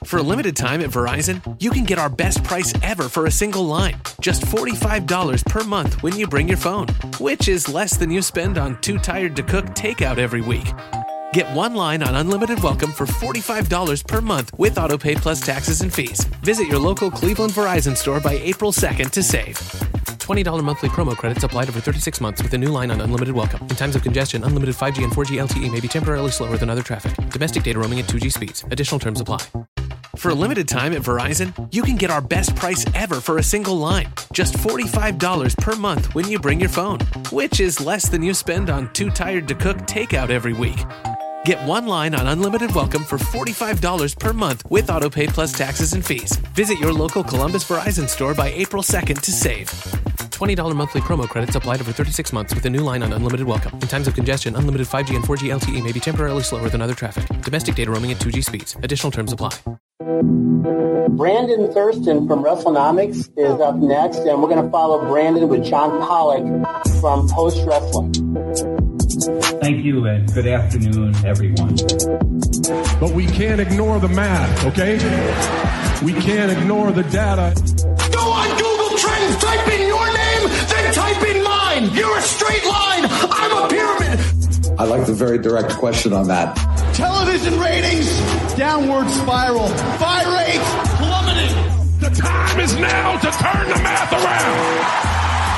For a limited time at Verizon, you can get our best price ever for a single line. Just $45 per month when you bring your phone, which is less than you spend on Too Tired to Cook takeout every week. Get one line on Unlimited Welcome for $45 per month with AutoPay plus taxes and fees. Visit your local Cleveland Verizon store by April 2nd to save. $20 monthly promo credits applied over 36 months with a new line on Unlimited Welcome. In times of congestion, unlimited 5G and 4G LTE may be temporarily slower than other traffic. Domestic data roaming at 2G speeds. Additional terms apply. For a limited time at Verizon, you can get our best price ever for a single line. Just $45 per month when you bring your phone, which is less than you spend on Too Tired to Cook takeout every week. Get one line on Unlimited Welcome for $45 per month with AutoPay plus taxes and fees. Visit your local Columbus Verizon store by April 2nd to save. $20 monthly promo credits applied over 36 months with a new line on Unlimited Welcome. In times of congestion, unlimited 5G and 4G LTE may be temporarily slower than other traffic. Domestic data roaming at 2G speeds. Additional terms apply. Brandon Thurston from WrestleNomics is up next, and we're going to follow Brandon with John Pollock from Post Wrestling. Thank you, and good afternoon, everyone. But we can't ignore the math, okay? We can't ignore the data. Go on Google Trends, type in your name, then type in mine. You're a straight line. I'm a pyramid. I like the very direct question on that. Television ratings, downward spiral. Buy rates, plummeting. The time is now to turn the math around.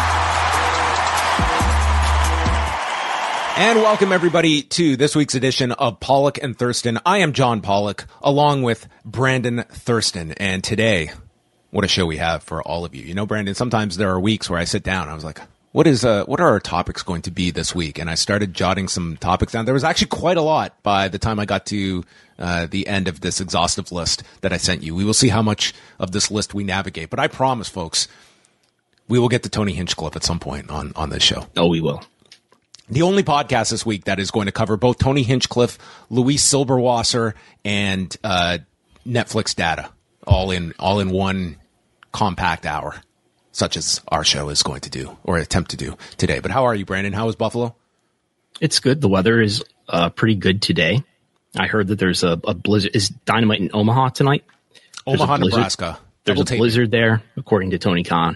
And welcome everybody to this week's edition of Pollock and Thurston. I am John Pollock along with Brandon Thurston. And today, what a show we have for all of you. You know, Brandon, sometimes there are weeks where I sit down and I was like, what are our topics going to be this week? And I started jotting some topics down. There was actually quite a lot by the time I got to the end of this exhaustive list that I sent you. We will see how much of this list we navigate. But I promise, folks, we will get to Tony Hinchcliffe at some point on this show. Oh, we will. The only podcast this week that is going to cover both Tony Hinchcliffe, Luis Silberwasser, and Netflix data, all in one compact hour, such as our show is going to do, or attempt to do today. But how are you, Brandon? How is Buffalo? It's good. The weather is pretty good today. I heard that there's a blizzard. Is Dynamite in Omaha tonight? Omaha, Nebraska. There's a blizzard there, according to Tony Khan.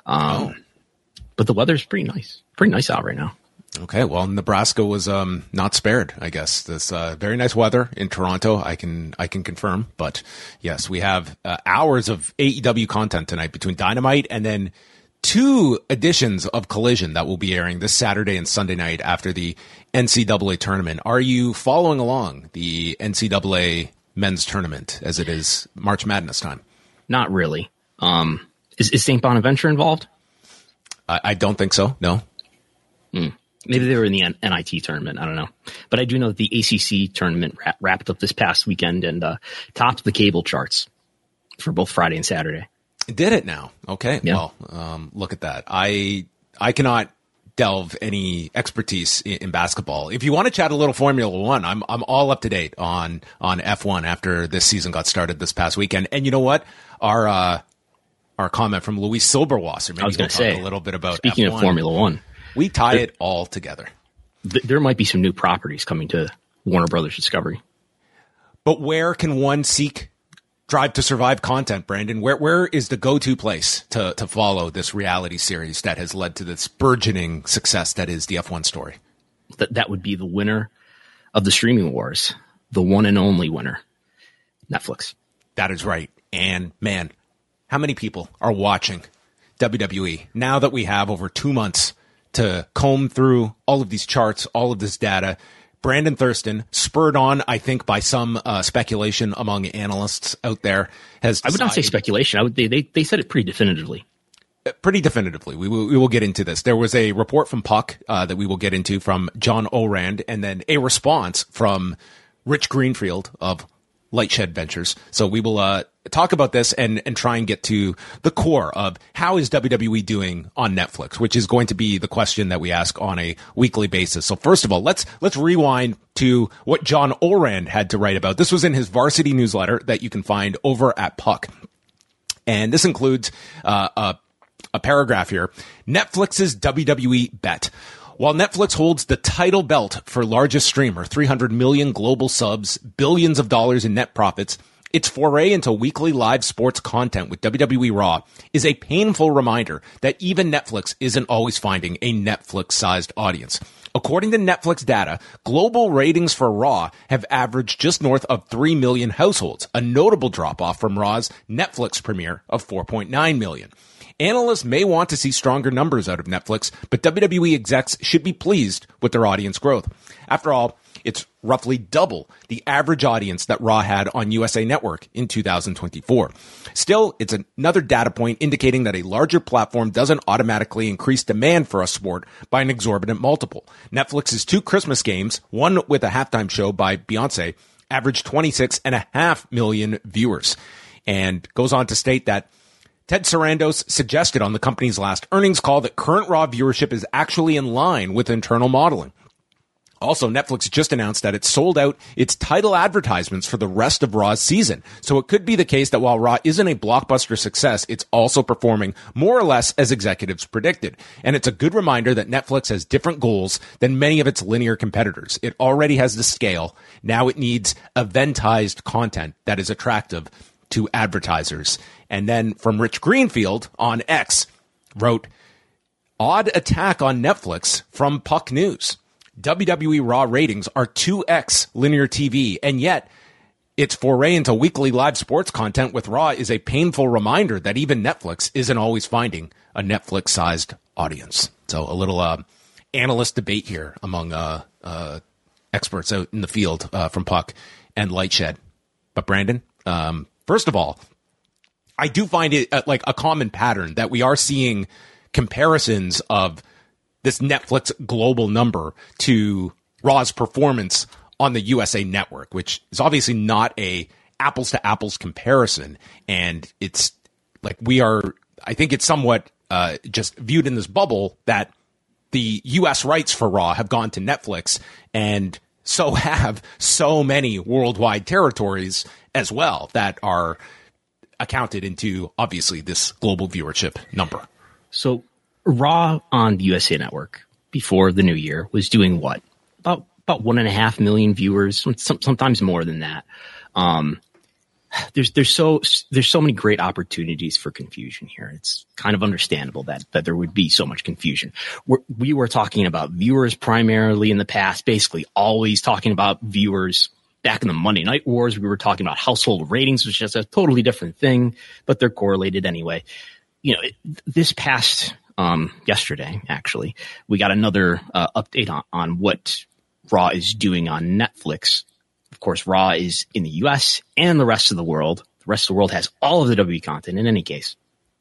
But the weather's pretty nice. Pretty nice out right now. Okay, well, Nebraska was not spared, I guess. This very nice weather in Toronto, I can confirm. But yes, we have hours of AEW content tonight between Dynamite and then 2 editions of Collision that will be airing this Saturday and Sunday night after the NCAA tournament. Are you following along the NCAA men's tournament as it is March Madness time? Not really. Is St. Bonaventure involved? I don't think so, no. Maybe they were in the NIT tournament. I don't know. But I do know that the ACC tournament wrapped up this past weekend and topped the cable charts for both Friday and Saturday. Did it now? Okay. Yeah. Well, look at that. I cannot delve any expertise in basketball. If you want to chat a little Formula One, I'm all up to date on F1 after this season got started this past weekend. And you know what? Our comment from Luis Silberwasser. Maybe I was going to say a little bit about speaking F1. of Formula One. We tie it all together. There might be some new properties coming to Warner Brothers Discovery. But where can one seek Drive to Survive content, Brandon? Where is the go-to place to follow this reality series that has led to this burgeoning success that is the F1 story? That would be the winner of the streaming wars, the one and only winner, Netflix. That is right. And man, how many people are watching WWE now that we have over 2 months to comb through all of these charts, all of this data? Brandon Thurston, spurred on, I think, by some speculation among analysts out there, has decided, I would not say speculation. They said it pretty definitively. Pretty definitively. We will get into this. There was a report from Puck that we will get into from John Orand, and then a response from Rich Greenfield of Lightshed Ventures. So we will talk about this and try and get to the core of how is WWE doing on Netflix, which is going to be the question that we ask on a weekly basis. So first of all, let's rewind to what John Orand had to write about. This was in his Varsity newsletter that you can find over at Puck. And this includes a paragraph here. Netflix's WWE bet. While Netflix holds the title belt for largest streamer, 300 million global subs, billions of dollars in net profits, Its foray into weekly live sports content with WWE Raw is a painful reminder that even Netflix isn't always finding a Netflix-sized audience. According to Netflix data, global ratings for Raw have averaged just north of 3 million households, a notable drop-off from Raw's Netflix premiere of 4.9 million. Analysts may want to see stronger numbers out of Netflix, but WWE execs should be pleased with their audience growth. After all, it's roughly double the average audience that Raw had on USA Network in 2024. Still, it's another data point indicating that a larger platform doesn't automatically increase demand for a sport by an exorbitant multiple. Netflix's 2 Christmas games, one with a halftime show by Beyonce, averaged 26.5 million viewers. And goes on to state that Ted Sarandos suggested on the company's last earnings call that current Raw viewership is actually in line with internal modeling. Also, Netflix just announced that it sold out its title advertisements for the rest of Raw's season. So it could be the case that while Raw isn't a blockbuster success, it's also performing more or less as executives predicted. And it's a good reminder that Netflix has different goals than many of its linear competitors. It already has the scale. Now it needs eventized content that is attractive to advertisers. And then from Rich Greenfield on X wrote, odd attack on Netflix from Puck News. WWE Raw ratings are 2x linear TV, and yet its foray into weekly live sports content with Raw is a painful reminder that even Netflix isn't always finding a Netflix-sized audience. So a little analyst debate here among experts out in the field from Puck and Lightshed. But Brandon, first of all, I do find it like a common pattern that we are seeing comparisons of this Netflix global number to Raw's performance on the USA Network, which is obviously not a apples to apples comparison. And it's like I think it's somewhat just viewed in this bubble that the US rights for Raw have gone to Netflix, and so have so many worldwide territories as well that are accounted into obviously this global viewership number. So Raw on the USA Network before the new year was doing what? About 1.5 million viewers, sometimes more than that. There's so many great opportunities for confusion here. It's kind of understandable that there would be so much confusion. We were talking about viewers primarily in the past, basically always talking about viewers. Back in the Monday Night Wars, we were talking about household ratings, which is a totally different thing, but they're correlated anyway. You know, this past yesterday, actually, we got another update on what Raw is doing on Netflix. Of course, Raw is in the US and the rest of the world. The rest of the world has all of the WWE content in any case.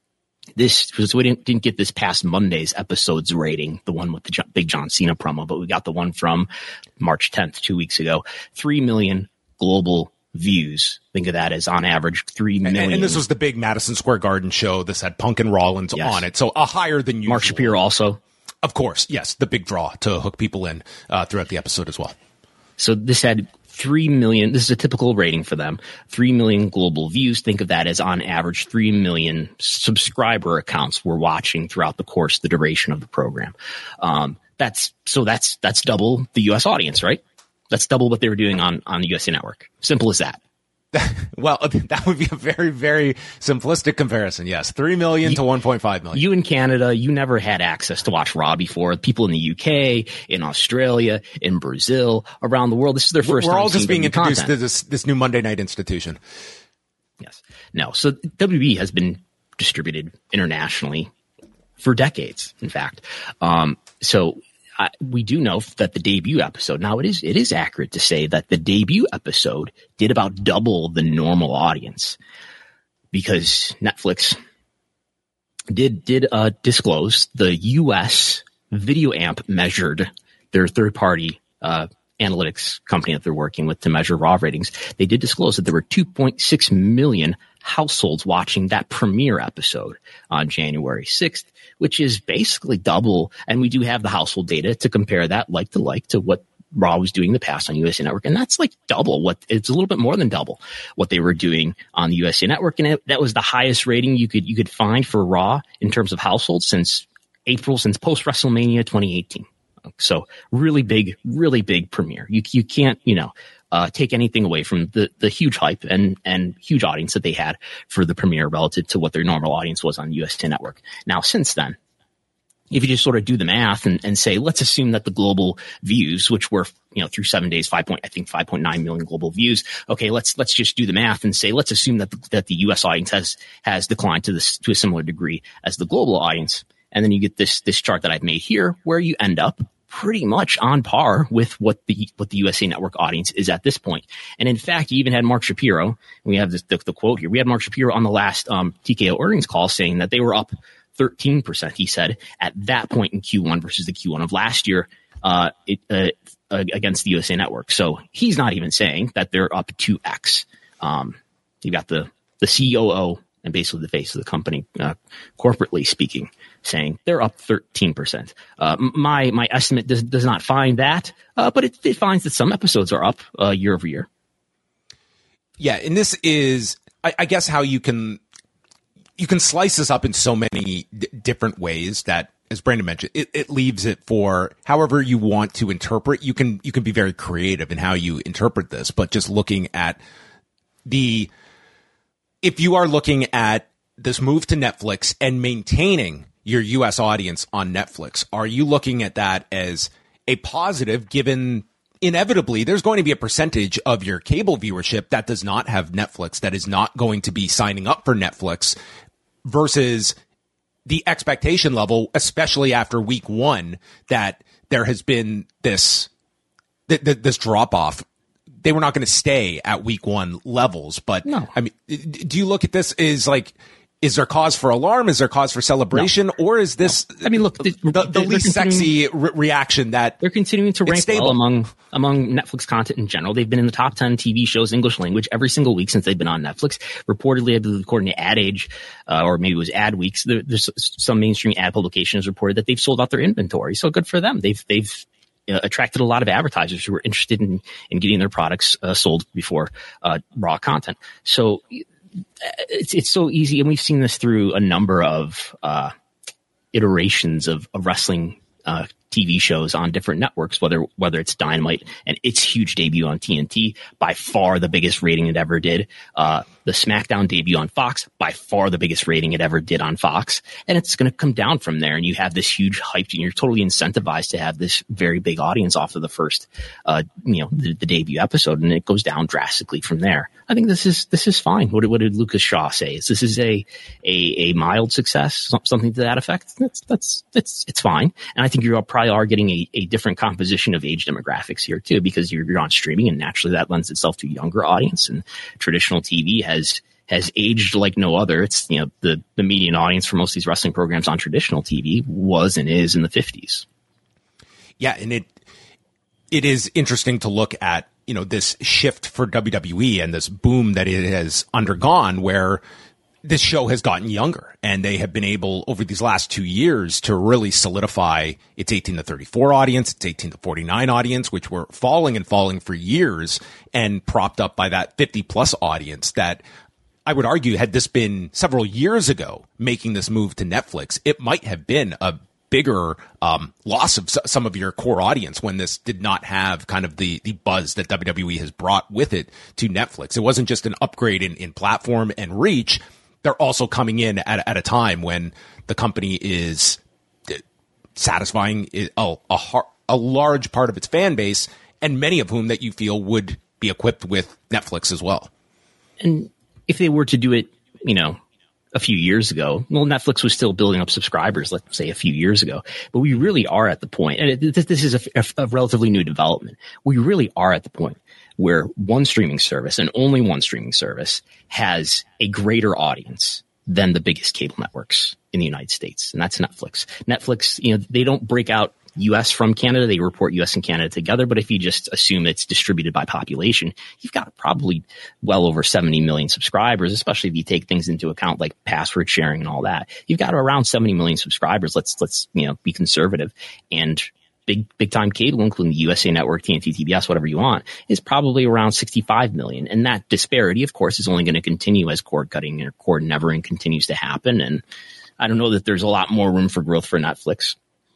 We didn't get this past Monday's episodes rating, the one with the big John Cena promo, but we got the one from March 10th, 2 weeks ago. 3 million global views. Think of that as on average 3 million. And this was the big Madison Square Garden show. This had Punk and Rollins on it. So a higher than usual. Mark Shapiro also. Of course. Yes. The big draw to hook people in throughout the episode as well. So this had 3 million. This is a typical rating for them. 3 million global views. Think of that as on average 3 million subscriber accounts were watching throughout the course, the duration of the program. That's double the US audience, right? That's double what they were doing on the USA Network. Simple as that. Well, that would be a very, very simplistic comparison. Yes. 3 million to 1.5 million. You in Canada, you never had access to watch Raw before. People in the UK, in Australia, in Brazil, around the world. This is their first time. We're all just being introduced to this new Monday night institution. Yes. No. So WB has been distributed internationally for decades, in fact. We do know that the debut episode, now it is accurate to say that the debut episode did about double the normal audience, because Netflix did disclose, the US Video Amp measured, their third-party analytics company that they're working with to measure Raw ratings. They did disclose that there were 2.6 million households watching that premiere episode on January 6th, which is basically double. And we do have the household data to compare that like to what Raw was doing in the past on USA Network. And that's like double it's a little bit more than double what they were doing on the USA Network. And that was the highest rating you could find for Raw in terms of households since post WrestleMania 2018. So really big premiere. You can't, take anything away from the huge hype and huge audience that they had for the premiere relative to what their normal audience was on USA Network. Now, since then, if you just sort of do the math and say, let's assume that the global views, which were, through 7 days, 5.9 million global views. Okay. Let's just do the math and say, let's assume that the US audience has declined to a similar degree as the global audience. And then you get this chart that I've made here where you end up pretty much on par with what the USA Network audience is at this point. And in fact, you even had Mark Shapiro. We have the quote here. We had Mark Shapiro on the last TKO earnings call saying that they were up 13%, he said, at that point in Q1 versus the Q1 of last year against the USA Network. So he's not even saying that they're up 2x. You got the COO and basically the face of the company, corporately speaking, saying they're up 13%. My estimate does not find that, but it finds that some episodes are up year over year. Yeah, and this is, I guess, how you can slice this up in so many different ways that, as Brandon mentioned, it leaves it for however you want to interpret. You can be very creative in how you interpret this, but just looking at if you are looking at this move to Netflix and maintaining your US audience on Netflix, are you looking at that as a positive, given inevitably there's going to be a percentage of your cable viewership that does not have Netflix, that is not going to be signing up for Netflix, versus the expectation level, especially after week one, that there has been this drop off. They were not going to stay at week one levels, but no. I mean, do you look at this as like, is there cause for alarm? Is there cause for celebration? No. Or is this, no. I mean, look, the least sexy reaction that they're continuing to rank well among Netflix content in general? They've been in the top 10 TV shows, English language, every single week since they've been on Netflix. Reportedly, I believe, according to Ad Age, or maybe it was Ad Weeks, there's some mainstream ad publications reported that they've sold out their inventory. So good for them. They've attracted a lot of advertisers who were interested in getting their products sold before raw content. So it's so easy, and we've seen this through a number of iterations of wrestling TV shows on different networks, whether it's Dynamite and its huge debut on TNT, by far the biggest rating it ever did. The SmackDown debut on Fox, by far the biggest rating it ever did on Fox. And it's going to come down from there. And you have this huge hype, and you're totally incentivized to have this very big audience off of the first, the debut episode. And it goes down drastically from there. I think this is fine. What did Lucas Shaw say? Is this is a mild success, something to that effect? It's fine. And I think you probably are getting a different composition of age demographics here too, because you're on streaming, and naturally that lends itself to a younger audience, and traditional TV has aged like no other. It's, the median audience for most of these wrestling programs on traditional TV was and is in the 50s. Yeah. And it is interesting to look at, this shift for WWE and this boom that it has undergone, where this show has gotten younger, and they have been able over these last 2 years to really solidify its 18 to 34 audience, its 18 to 49 audience, which were falling for years, and propped up by that 50 plus audience that I would argue, had this been several years ago making this move to Netflix, it might have been a bigger loss of some of your core audience when this did not have kind of the buzz that WWE has brought with it to Netflix. It wasn't just an upgrade in platform and reach. They're also coming in at a time when the company is satisfying a large part of its fan base, and many of whom that you feel would be equipped with Netflix as well. And if they were to do it, a few years ago, well, Netflix was still building up subscribers, let's say a few years ago, but we really are at the point, and this is a relatively new development. We really are at the point where one streaming service, and only one streaming service, has a greater audience than the biggest cable networks in the United States, and that's Netflix. Netflix, they don't break out U.S. from Canada. They report U.S. and Canada together, but if you just assume it's distributed by population, you've got probably well over 70 million subscribers, especially if you take things into account like password sharing and all that. You've got around 70 million subscribers. Let's be conservative. And big time cable, including the USA Network, TNT, TBS, whatever you want, is probably around 65 million. And that disparity, of course, is only going to continue as cord cutting or cord nevering continues to happen. And I don't know that there's a lot more room for growth for Netflix.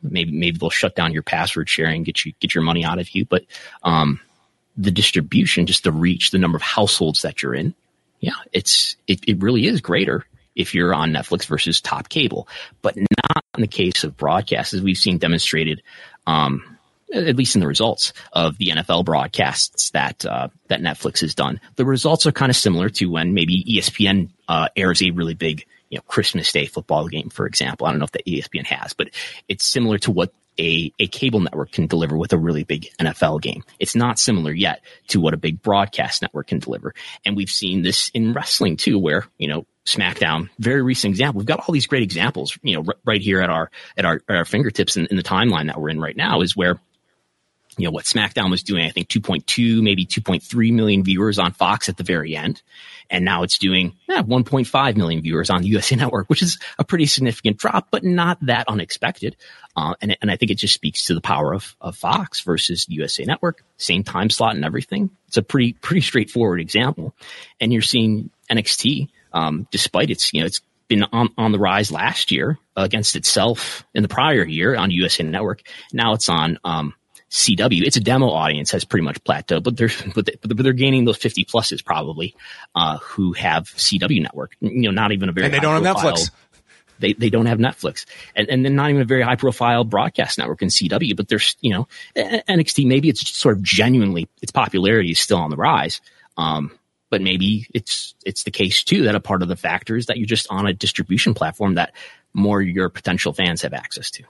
maybe they'll shut down your password sharing, get your money out of you. But the distribution, just the reach, the number of households that you're in, yeah, it really is greater if you're on Netflix versus top cable, but not in the case of broadcasts, as we've seen demonstrated, at least in the results of the NFL broadcasts that Netflix has done. The results are kind of similar to when maybe ESPN airs a really big, Christmas Day football game, for example. I don't know if that ESPN has, but it's similar to what a cable network can deliver with a really big NFL game. It's not similar yet to what a big broadcast network can deliver. And we've seen this in wrestling too, where, SmackDown, very recent example. We've got all these great examples, right here at our fingertips in the timeline that we're in right now, is where, what SmackDown was doing, I think 2.2, maybe 2.3 million viewers on Fox at the very end. And now it's doing 1.5 million viewers on the USA Network, which is a pretty significant drop, but not that unexpected. And I think it just speaks to the power of Fox versus the USA Network, same time slot and everything. It's a pretty straightforward example. And you're seeing NXT, despite it's been on the rise last year against itself in the prior year on USA Network. Now it's on CW. It's a demo audience, has pretty much plateaued, but they're gaining those 50 pluses probably who have CW Network. Not even a very, and they don't have Netflix. They don't have Netflix, and then not even a very high profile broadcast network in CW. But there's NXT. Maybe it's sort of genuinely its popularity is still on the rise. But maybe it's the case too that a part of the factor is that you're just on a distribution platform that more your potential fans have access to.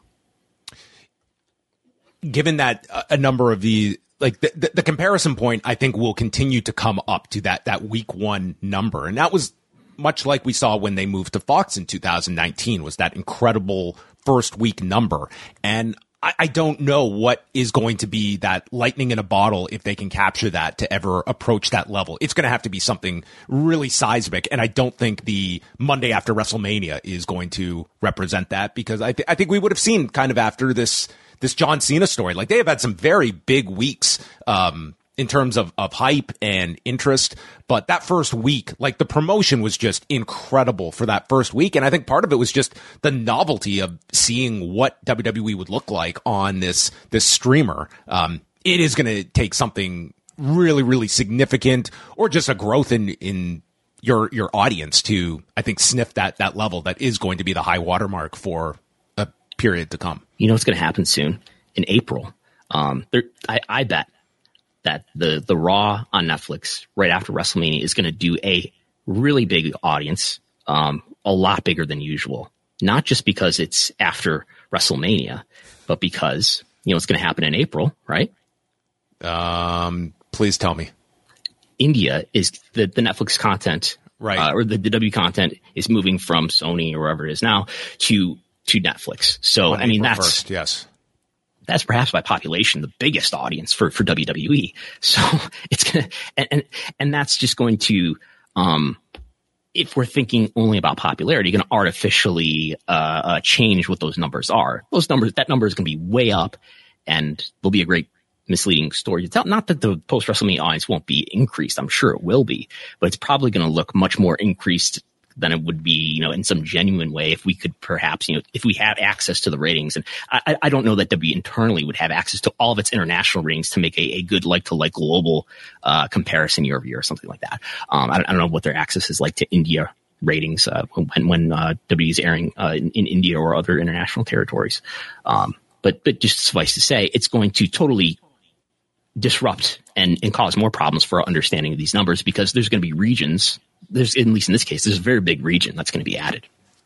Given that a number of the comparison point, I think will continue to come up to that week one number. And that was much like we saw when they moved to Fox in 2019, was that incredible first week number. And I don't know what is going to be that lightning in a bottle if they can capture that to ever approach that level. It's going to have to be something really seismic. And I don't think the Monday after WrestleMania is going to represent that, because I think we would have seen kind of after this John Cena story, like they have had some very big weeks, in terms of hype and interest. But that first week, like the promotion was just incredible for that first week. And I think part of it was just the novelty of seeing what WWE would look like on this streamer. It is going to take something really, really significant, or just a growth in your audience to, I think, sniff that level that is going to be the high watermark for a period to come. You know what's going to happen soon? In April, I bet that the Raw on Netflix right after WrestleMania is going to do a really big audience, a lot bigger than usual. Not just because it's after WrestleMania, but because it's going to happen in April, right? Please tell me. India is the Netflix content, right? Or the W content is moving from Sony or wherever it is now to Netflix. So I mean first, yes. That's perhaps by population the biggest audience for WWE. So it's gonna and that's just going to if we're thinking only about popularity, going to artificially change what those numbers are. That number is going to be way up, and there'll be a great misleading story to tell. Not that the post WrestleMania audience won't be increased. I'm sure it will be, but it's probably going to look much more increased than it would be, in some genuine way if we could perhaps, if we have access to the ratings. And I don't know that WWE internally would have access to all of its international ratings to make a good like-to-like global comparison year over year or something like that. I don't know what their access is like to India ratings when WWE is airing in India or other international territories. But just suffice to say, it's going to totally disrupt and cause more problems for our understanding of these numbers, because there's going to be regions. There's, at least in this case, there's a very big region that's going to be added.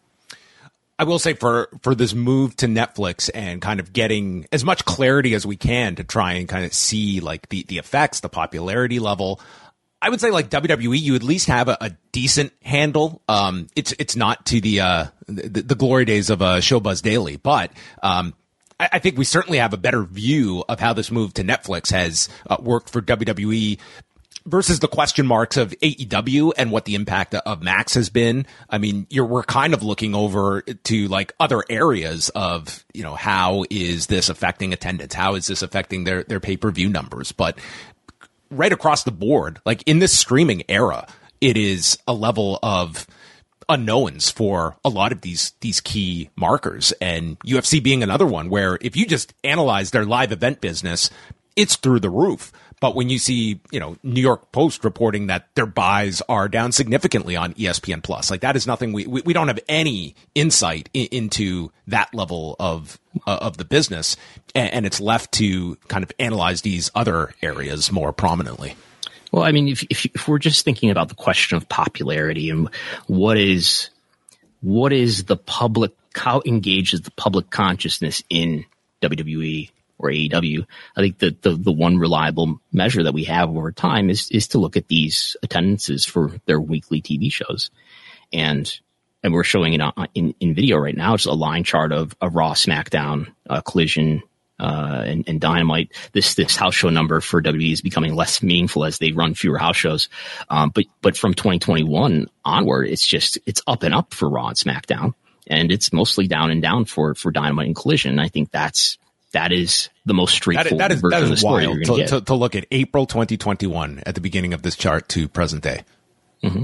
I will say for this move to Netflix and kind of getting as much clarity as we can to try and kind of see like the effects, the popularity level, I would say like WWE, you at least have a decent handle. It's not to the glory days of Showbuzz Daily, but I think we certainly have a better view of how this move to Netflix has worked for WWE versus the question marks of AEW and what the impact of Max has been. I mean, we're kind of looking over to like other areas of, how is this affecting attendance? How is this affecting their pay-per-view numbers? But right across the board, like in this streaming era, it is a level of unknowns for a lot of these key markers, and UFC being another one where if you just analyze their live event business, it's through the roof. But when you see, New York Post reporting that their buys are down significantly on ESPN Plus, like that is nothing we don't have any insight into that level of the business, and it's left to kind of analyze these other areas more prominently. Well, I mean, if we're just thinking about the question of popularity and what is the public, how engaged is the public consciousness in WWE or AEW, I think the one reliable measure that we have over time is to look at these attendances for their weekly TV shows. And we're showing it in video right now. It's a line chart of Raw, SmackDown, Collision, and Dynamite. This house show number for WWE is becoming less meaningful as they run fewer house shows. But from 2021 onward, it's up and up for Raw and SmackDown, and it's mostly down and down for Dynamite and Collision. And I think that is the most straightforward that version of the story wild you're going to to look at April 2021 at the beginning of this chart to present day. Mm-hmm.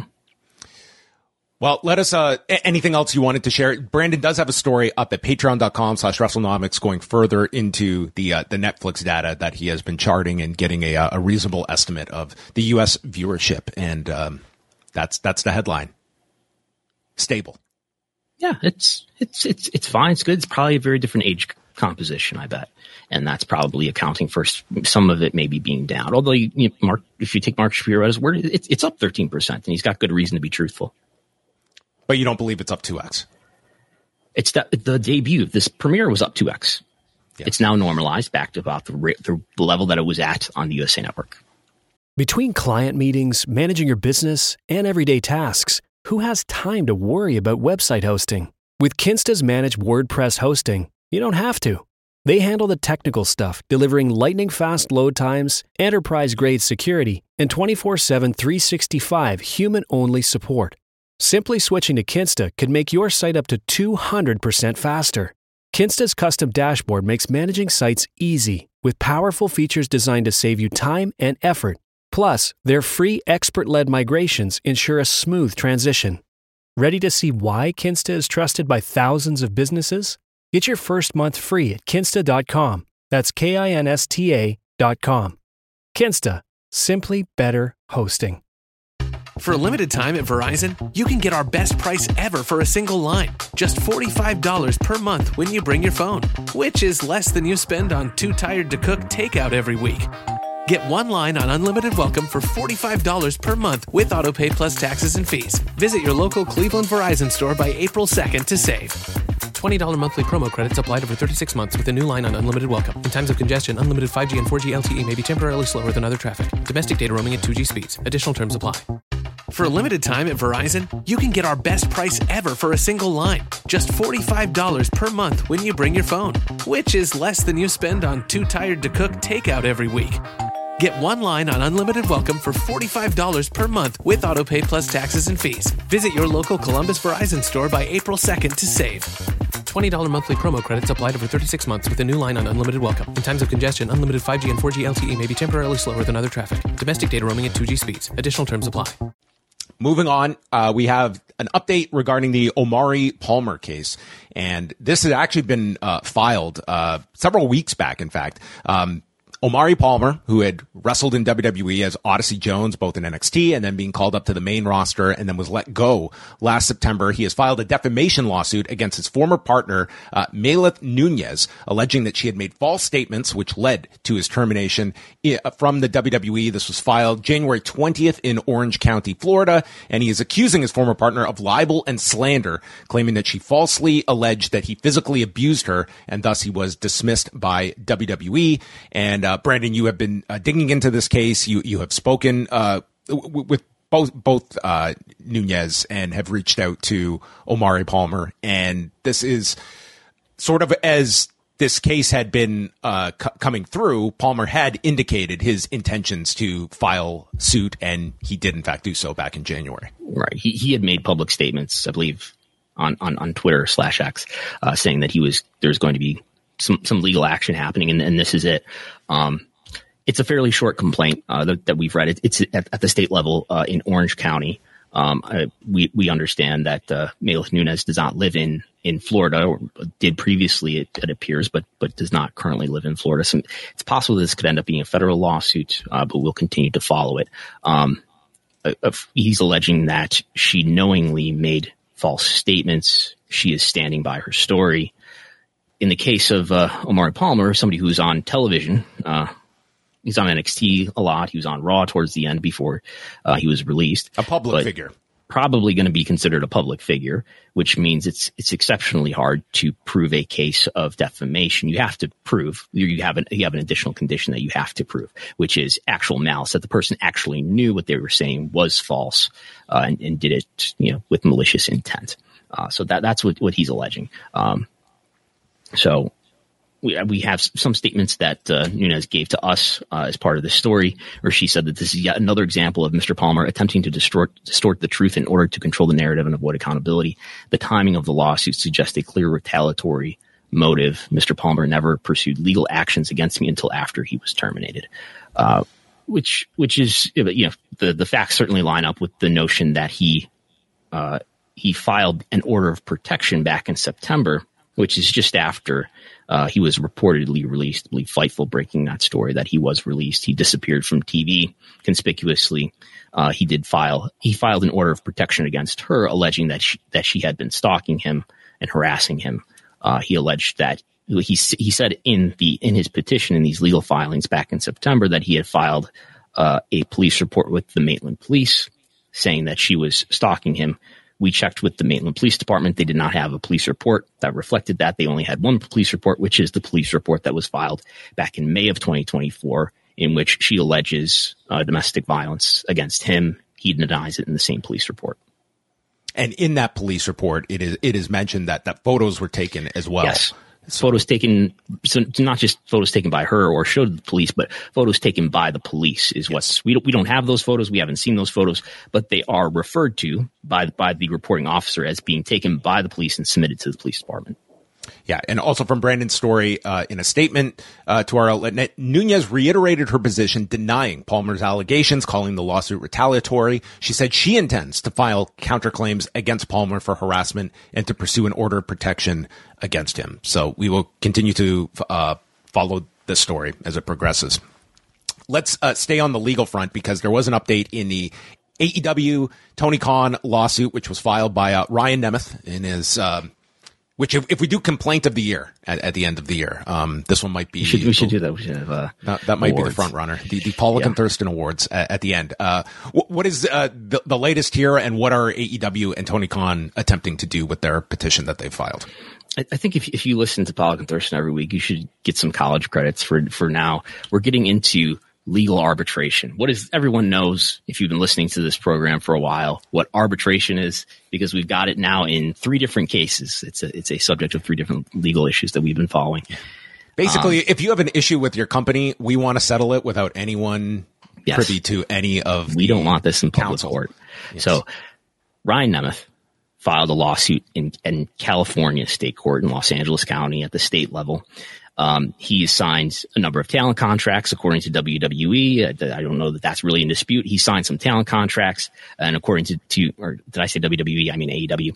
Well, let us, anything else you wanted to share? Brandon does have a story up at patreon.com/WrestleNomics going further into the Netflix data that he has been charting and getting a reasonable estimate of the U.S. viewership. And, that's the headline. Stable. Yeah, it's fine. It's good. It's probably a very different age composition, I bet. And that's probably accounting for some of it maybe being down. Although, if you take Mark Shapiro at his word, it's up 13%, and he's got good reason to be truthful. But you don't believe it's up 2x? It's the debut. This premiere was up 2x. Yeah. It's now normalized back to about the level that it was at on the USA Network. Between client meetings, managing your business, and everyday tasks, who has time to worry about website hosting? With Kinsta's managed WordPress hosting, you don't have to. They handle the technical stuff, delivering lightning-fast load times, enterprise-grade security, and 24/7 365 human-only support. Simply switching to Kinsta could make your site up to 200% faster. Kinsta's custom dashboard makes managing sites easy, with powerful features designed to save you time and effort. Plus, their free expert-led migrations ensure a smooth transition. Ready to see why Kinsta is trusted by thousands of businesses? Get your first month free at Kinsta.com. That's KINSTA.com. Kinsta. Simply better hosting. For a limited time at Verizon, you can get our best price ever for a single line. Just $45 per month when you bring your phone, which is less than you spend on Too Tired to Cook takeout every week. Get one line on Unlimited Welcome for $45 per month with AutoPay plus taxes and fees. Visit your local Cleveland Verizon store by April 2nd to save. $20 monthly promo credits applied over 36 months with a new line on Unlimited Welcome. In times of congestion, unlimited 5G and 4G LTE may be temporarily slower than other traffic. Domestic data roaming at 2G speeds. Additional terms apply. For a limited time at Verizon, you can get our best price ever for a single line. Just $45 per month when you bring your phone, which is less than you spend on Too Tired to Cook takeout every week. Get one line on Unlimited Welcome for $45 per month with AutoPay plus taxes and fees. Visit your local Columbus Verizon store by April 2nd to save. $20 monthly promo credits applied over 36 months with a new line on Unlimited Welcome. In times of congestion, unlimited 5G and 4G LTE may be temporarily slower than other traffic. Domestic data roaming at 2G speeds. Additional terms apply. Moving on, we have an update regarding the Omari Palmer case. And this has actually been filed several weeks back, in fact. Omari Palmer, who had wrestled in WWE as Odyssey Jones, both in NXT and then being called up to the main roster and then was let go last September. He has filed a defamation lawsuit against his former partner, Maylith Nunez, alleging that she had made false statements, which led to his termination from the WWE. This was filed January 20th in Orange County, Florida, and he is accusing his former partner of libel and slander, claiming that she falsely alleged that he physically abused her, and thus he was dismissed by WWE. And Brandon, you have been digging into this case. You have spoken with both Nunez and have reached out to Omari Palmer. And this is sort of as this case had been coming through, Palmer had indicated his intentions to file suit, and he did in fact do so back in January. Right. He had made public statements, I believe, on Twitter /X, saying that there's going to be some legal action happening, and this is it. It's a fairly short complaint that we've read. It's at the state level in Orange County. We understand that Maylis Nunes does not live in Florida, or did previously, it appears, but does not currently live in Florida. So it's possible this could end up being a federal lawsuit, but we'll continue to follow it. He's alleging that she knowingly made false statements. She is standing by her story. In the case of Omari Palmer, somebody who's on television, he's on NXT a lot. He was on Raw towards the end before he was released. A public figure. Probably going to be considered a public figure, which means it's exceptionally hard to prove a case of defamation. You have to prove you have an additional condition that you have to prove, which is actual malice, that the person actually knew what they were saying was false and did it, with malicious intent. So that's what he's alleging. So we have some statements that Nunes gave to us as part of this story, where she said that this is yet another example of Mr. Palmer attempting to distort the truth in order to control the narrative and avoid accountability. The timing of the lawsuit suggests a clear retaliatory motive. Mr. Palmer never pursued legal actions against me until after he was terminated, which is, the facts certainly line up with the notion that he filed an order of protection back in September, which is just after he was reportedly released. I believe Fightful breaking that story that he was released. He disappeared from TV conspicuously. He filed an order of protection against her, alleging that she had been stalking him and harassing him. He alleged that he said in his petition, in these legal filings back in September, that he had filed a police report with the Maitland Police saying that she was stalking him. We checked with the Maitland Police Department. They did not have a police report that reflected that. They only had one police report, which is the police report that was filed back in May of 2024, in which she alleges domestic violence against him. He denies it in the same police report. And in that police report, it is mentioned that photos were taken as well. Yes. Photos taken, so not just photos taken by her or showed to the police, but photos taken by the police is what's, we don't have those photos. We haven't seen those photos, but they are referred to by the reporting officer as being taken by the police and submitted to the police department. Yeah, and also from Brandon's story, in a statement to our outlet, Nunes reiterated her position denying Palmer's allegations, calling the lawsuit retaliatory. She said she intends to file counterclaims against Palmer for harassment and to pursue an order of protection against him. So we will continue to follow this story as it progresses. Let's stay on the legal front, because there was an update in the AEW Tony Khan lawsuit, which was filed by Ryan Nemeth in his... which if we do complaint of the year at the end of the year, this one might be. We should do that. We should have that might be the front runner, the Pollock and Thurston Awards at the end. What is the latest here, and what are AEW and Tony Khan attempting to do with their petition that they've filed? I think if you listen to Pollock and Thurston every week, you should get some college credits for now. We're getting into legal arbitration. What is, everyone knows, if you've been listening to this program for a while, what arbitration is, because we've got it now in 3 different cases. It's a subject of 3 different legal issues that we've been following. Basically, if you have an issue with your company, we want to settle it without anyone privy to any of. We don't want this in public court. Yes. So Ryan Nemeth filed a lawsuit in California State Court in Los Angeles County at the state level. He signed a number of talent contracts according to WWE. I don't know that that's really in dispute. He signed some talent contracts, and according to or did I say WWE? I mean AEW.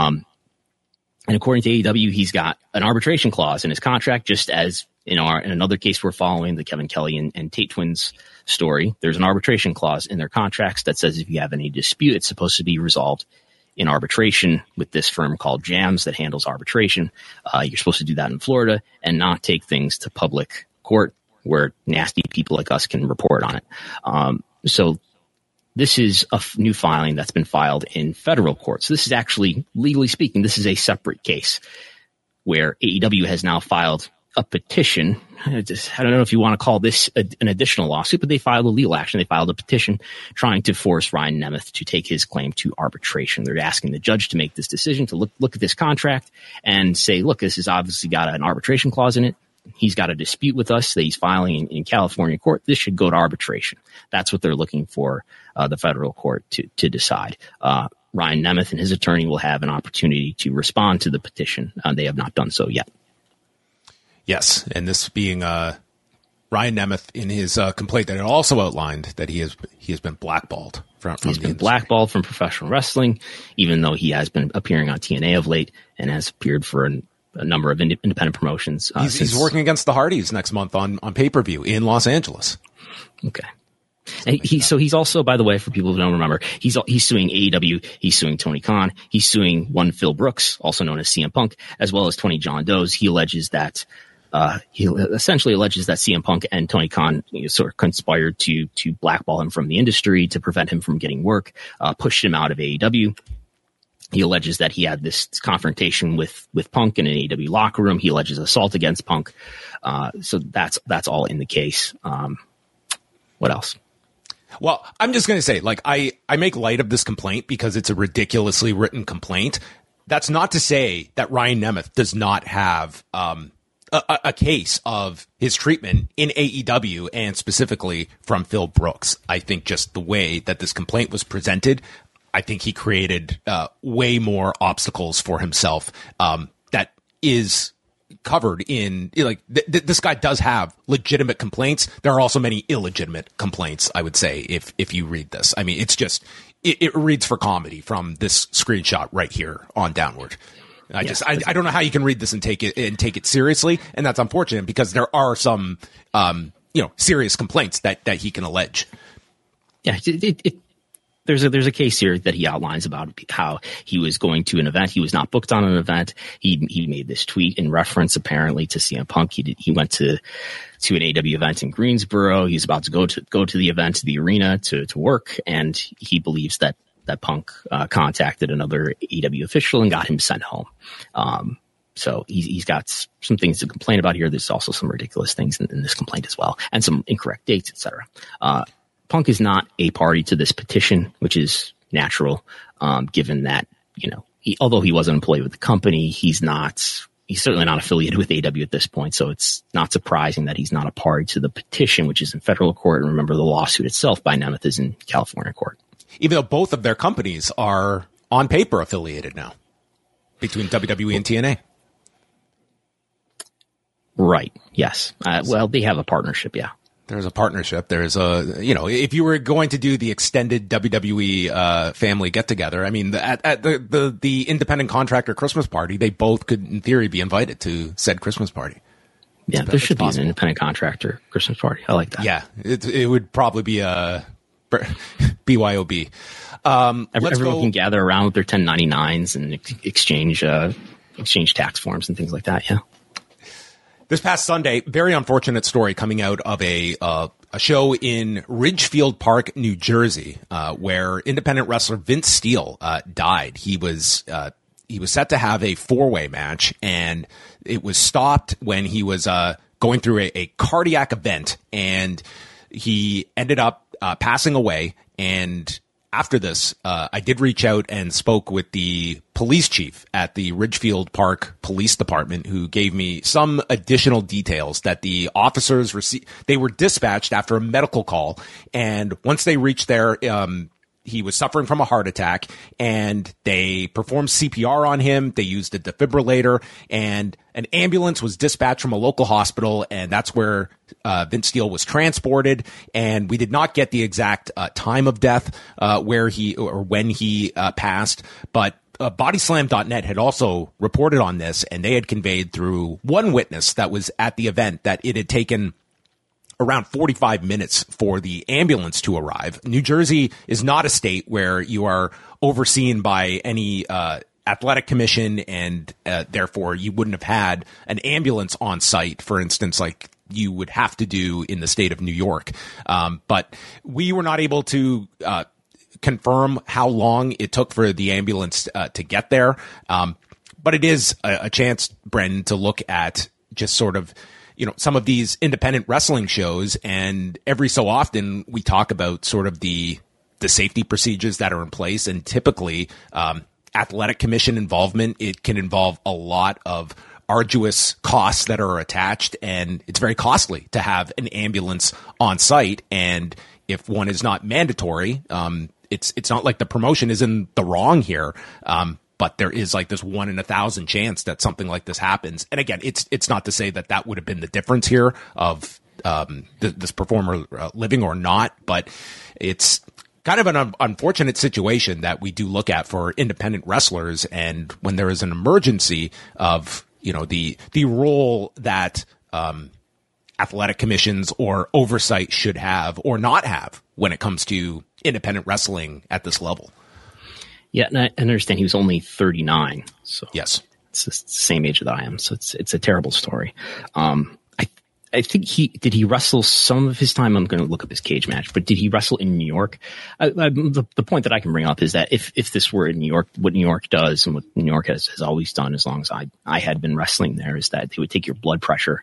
And according to AEW, he's got an arbitration clause in his contract, just as in another case we're following, the Kevin Kelly and Tate Twins story. There's an arbitration clause in their contracts that says if you have any dispute, it's supposed to be resolved in arbitration with this firm called JAMS that handles arbitration. You're supposed to do that in Florida and not take things to public court where nasty people like us can report on it. So this is a new filing that's been filed in federal court. So this is actually, legally speaking, this is a separate case where AEW has now filed a petition. I don't know if you want to call this an additional lawsuit, but they filed a legal action. They filed a petition trying to force Ryan Nemeth to take his claim to arbitration. They're asking the judge to make this decision, to look at this contract and say, look, this has obviously got an arbitration clause in it. He's got a dispute with us that he's filing in California court. This should go to arbitration. That's what they're looking for the federal court to decide. Ryan Nemeth and his attorney will have an opportunity to respond to the petition. They have not done so yet. Yes, and this being Ryan Nemeth in his complaint that it also outlined that he has been blackballed He's been blackballed from professional wrestling, even though he has been appearing on TNA of late and has appeared for a number of independent promotions. He's working against the Hardys next month on pay-per-view in Los Angeles. Okay. And he's also, by the way, for people who don't remember, he's suing AEW, he's suing Tony Khan, he's suing one Phil Brooks, also known as CM Punk, as well as 20 John Does. He essentially alleges that CM Punk and Tony Khan sort of conspired to blackball him from the industry, to prevent him from getting work, pushed him out of AEW. He alleges that he had this confrontation with Punk in an AEW locker room. He alleges assault against Punk. So that's all in the case. What else? Well, I'm just going to say, like, I make light of this complaint because it's a ridiculously written complaint. That's not to say that Ryan Nemeth does not have a case of his treatment in AEW, and specifically from Phil Brooks. I think just the way that this complaint was presented, I think he created way more obstacles for himself that is covered in, like, this guy does have legitimate complaints. There are also many illegitimate complaints, I would say, if you read this. I mean, it's just, it reads for comedy from this screenshot right here on downward. I don't know how you can read this and take it seriously, and that's unfortunate because there are some serious complaints that he can allege. Yeah, there's a case here that he outlines about how he was going to an event. He was not booked on an event. He made this tweet in reference apparently to CM Punk. He went to an AEW event in Greensboro. He's about to go to the event, to the arena to work, and he believes that Punk contacted another AEW official and got him sent home. So he's got some things to complain about here. There's also some ridiculous things in this complaint as well, and some incorrect dates, etc. Punk is not a party to this petition, which is natural, given that, although he was an employee with the company, he's certainly not affiliated with AEW at this point. So it's not surprising that he's not a party to the petition, which is in federal court. And remember, the lawsuit itself by Nemeth is in California court. Even though both of their companies are on paper affiliated now between WWE and TNA. Right. Yes. Well, they have a partnership. Yeah. There's a partnership. There's if you were going to do the extended WWE family get together, I mean, at the independent contractor Christmas party, they both could, in theory, be invited to said Christmas party. Yeah, there should be an independent contractor Christmas party. I like that. Yeah, it would probably be a BYOB. Everyone can gather around with their 1099s and exchange tax forms and things like that. Yeah. This past Sunday, very unfortunate story coming out of a show in Ridgefield Park, New Jersey, where independent wrestler Vince Steele died. He was set to have a 4-way match, and it was stopped when he was going through a cardiac event, and he ended up passing away. And after this, I did reach out and spoke with the police chief at the Ridgefield Park Police Department, who gave me some additional details that the officers received. They were dispatched after a medical call, and once they reached there, he was suffering from a heart attack, and they performed CPR on him. They used a defibrillator, and an ambulance was dispatched from a local hospital, and that's where Vince Steele was transported. And we did not get the exact time of death, when he passed, but Bodyslam.net had also reported on this, and they had conveyed through one witness that was at the event that it had taken around 45 minutes for the ambulance to arrive. New Jersey is not a state where you are overseen by any athletic commission, and therefore you wouldn't have had an ambulance on site, for instance, like you would have to do in the state of New York. But we were not able to confirm how long it took for the ambulance to get there. But it is a chance, Brendan, to look at just sort of, some of these independent wrestling shows, and every so often we talk about sort of the safety procedures that are in place, and typically athletic commission involvement, it can involve a lot of arduous costs that are attached, and it's very costly to have an ambulance on site. And if one is not mandatory, it's not like the promotion is in the wrong here. But there is like this 1 in 1,000 chance that something like this happens. And again, it's not to say that would have been the difference here of this performer living or not, but it's kind of an unfortunate situation that we do look at for independent wrestlers. And when there is an emergency of, the role that, athletic commissions or oversight should have or not have when it comes to independent wrestling at this level. Yeah. And I understand he was only 39. So yes, it's the same age that I am. So it's a terrible story. I think did he wrestle some of his time? I'm going to look up his cage match, but did he wrestle in New York? The point that I can bring up is that if this were in New York, what New York does and what New York has always done, as long as I had been wrestling there, is that they would take your blood pressure,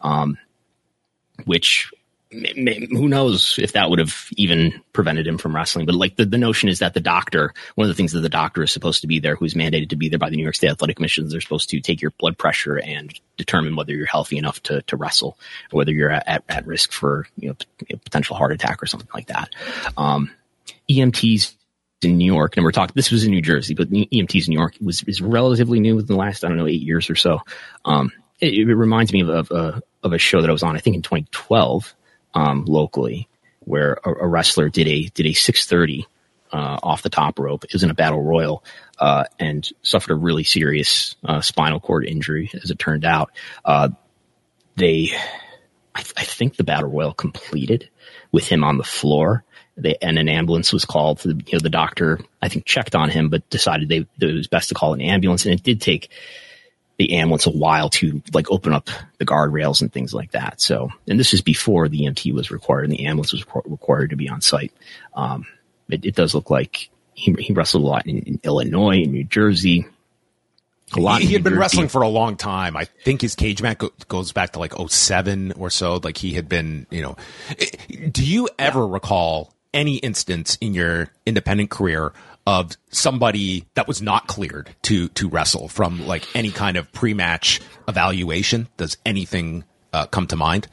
which who knows if that would have even prevented him from wrestling. But like the notion is that the doctor, one of the things that the doctor is supposed to be there, who's mandated to be there by the New York State Athletic Commissions, they're supposed to take your blood pressure and determine whether you're healthy enough to wrestle, or whether you're at risk for potential heart attack or something like that. EMTs in New York, and we're talking, this was in New Jersey, but EMTs in New York is relatively new within the last, 8 years or so. It reminds me of a show that I was on, I think in 2012, locally, where a wrestler did a 630 off the top rope. It was in a battle royal, and suffered a really serious spinal cord injury, as it turned out. I think the battle royal completed with him on the floor. And an ambulance was called. The doctor, I think, checked on him, but decided that it was best to call an ambulance. And it did take the ambulance a while to open up the guardrails and things like that. So, and this is before the EMT was required and the ambulance was required to be on site. It does look like he wrestled a lot in Illinois, in New Jersey. He had been wrestling for a long time. I think his cage match goes back to 2007 or so. He had been, do you ever recall any instance in your independent career of somebody that was not cleared to wrestle from any kind of pre-match evaluation? Does anything come to mind?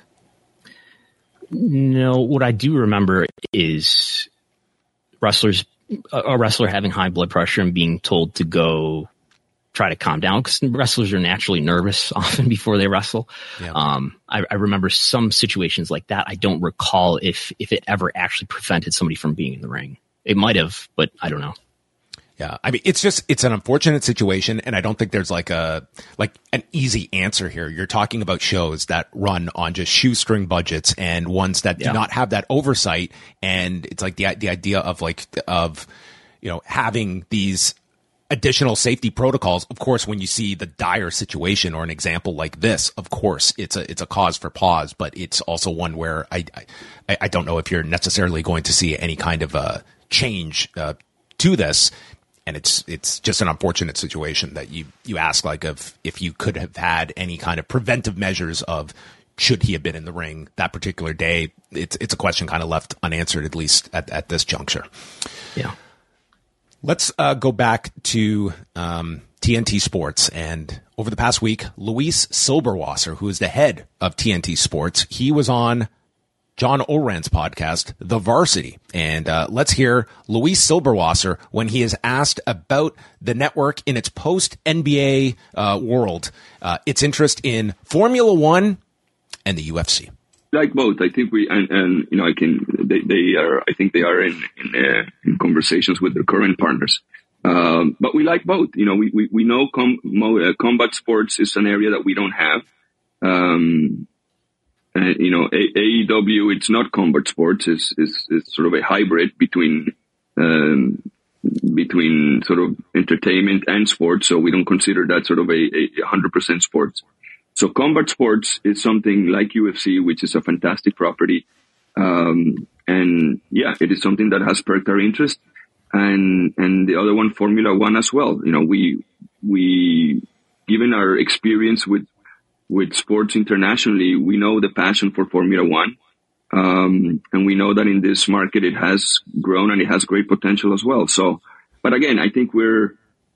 No. What I do remember is a wrestler having high blood pressure and being told to go try to calm down, because wrestlers are naturally nervous often before they wrestle. Yeah. I remember some situations like that. I don't recall if it ever actually prevented somebody from being in the ring. It might have, but I don't know. Yeah. I mean, it's an unfortunate situation, and I don't think there's an easy answer here. You're talking about shows that run on just shoestring budgets and ones that do not have that oversight. And it's the idea of having these additional safety protocols. Of course, when you see the dire situation or an example like this, of course, it's a cause for pause, but it's also one where I don't know if you're necessarily going to see any kind of a change to this. And it's just an unfortunate situation that you ask if you could have had any kind of preventive measures of should he have been in the ring that particular day. It's a question kind of left unanswered, at least at this juncture. Yeah. Let's go back to TNT Sports. And over the past week, Luis Silberwasser, who is the head of TNT Sports, he was on John Oran's podcast, The Varsity. And let's hear Luis Silberwasser when he is asked about the network in its post-NBA world, its interest in Formula One and the UFC. Like both, I think I think they are in conversations with their current partners. But we like both. We know combat sports is an area that we don't have. AEW, it's not combat sports. It's sort of a hybrid between sort of entertainment and sports. So we don't consider that sort of a 100% sports. So combat sports is something like UFC, which is a fantastic property. And yeah, it is something that has perked our interest. And the other one, Formula One as well. We given our experience with sports internationally, we know the passion for Formula One. And we know that in this market, it has grown and it has great potential as well. So, but again, I think we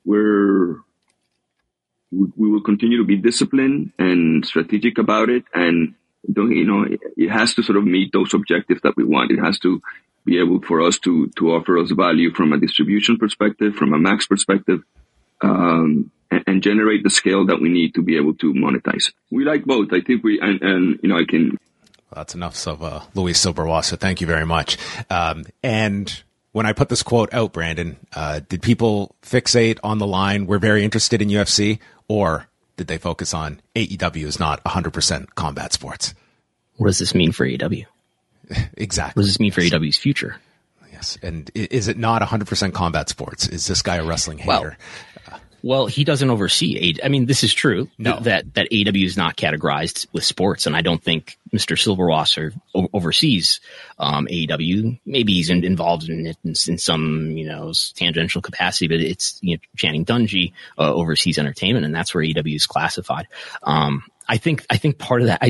will continue to be disciplined and strategic about it. And, it has to sort of meet those objectives that we want. It has to be able for us to offer us value from a distribution perspective, from a max perspective, and generate the scale that we need to be able to monetize. We like both. I think That's enough of Luis Silberwasser. Thank you very much. And when I put this quote out, Brandon, did people fixate on the line, we're very interested in UFC, or did they focus on AEW is not 100% combat sports? What does this mean for AEW? Exactly. What does this mean for AEW's future? Yes. And is it not 100% combat sports? Is this guy a wrestling hater? Well, he doesn't oversee I mean, this is true. No. That AEW is not categorized with sports, and I don't think Mr. Silverwasser oversees AEW. Maybe he's involved in it in some, tangential capacity, but it's, Channing Dungey oversees entertainment, and that's where AEW is classified. I think part of that,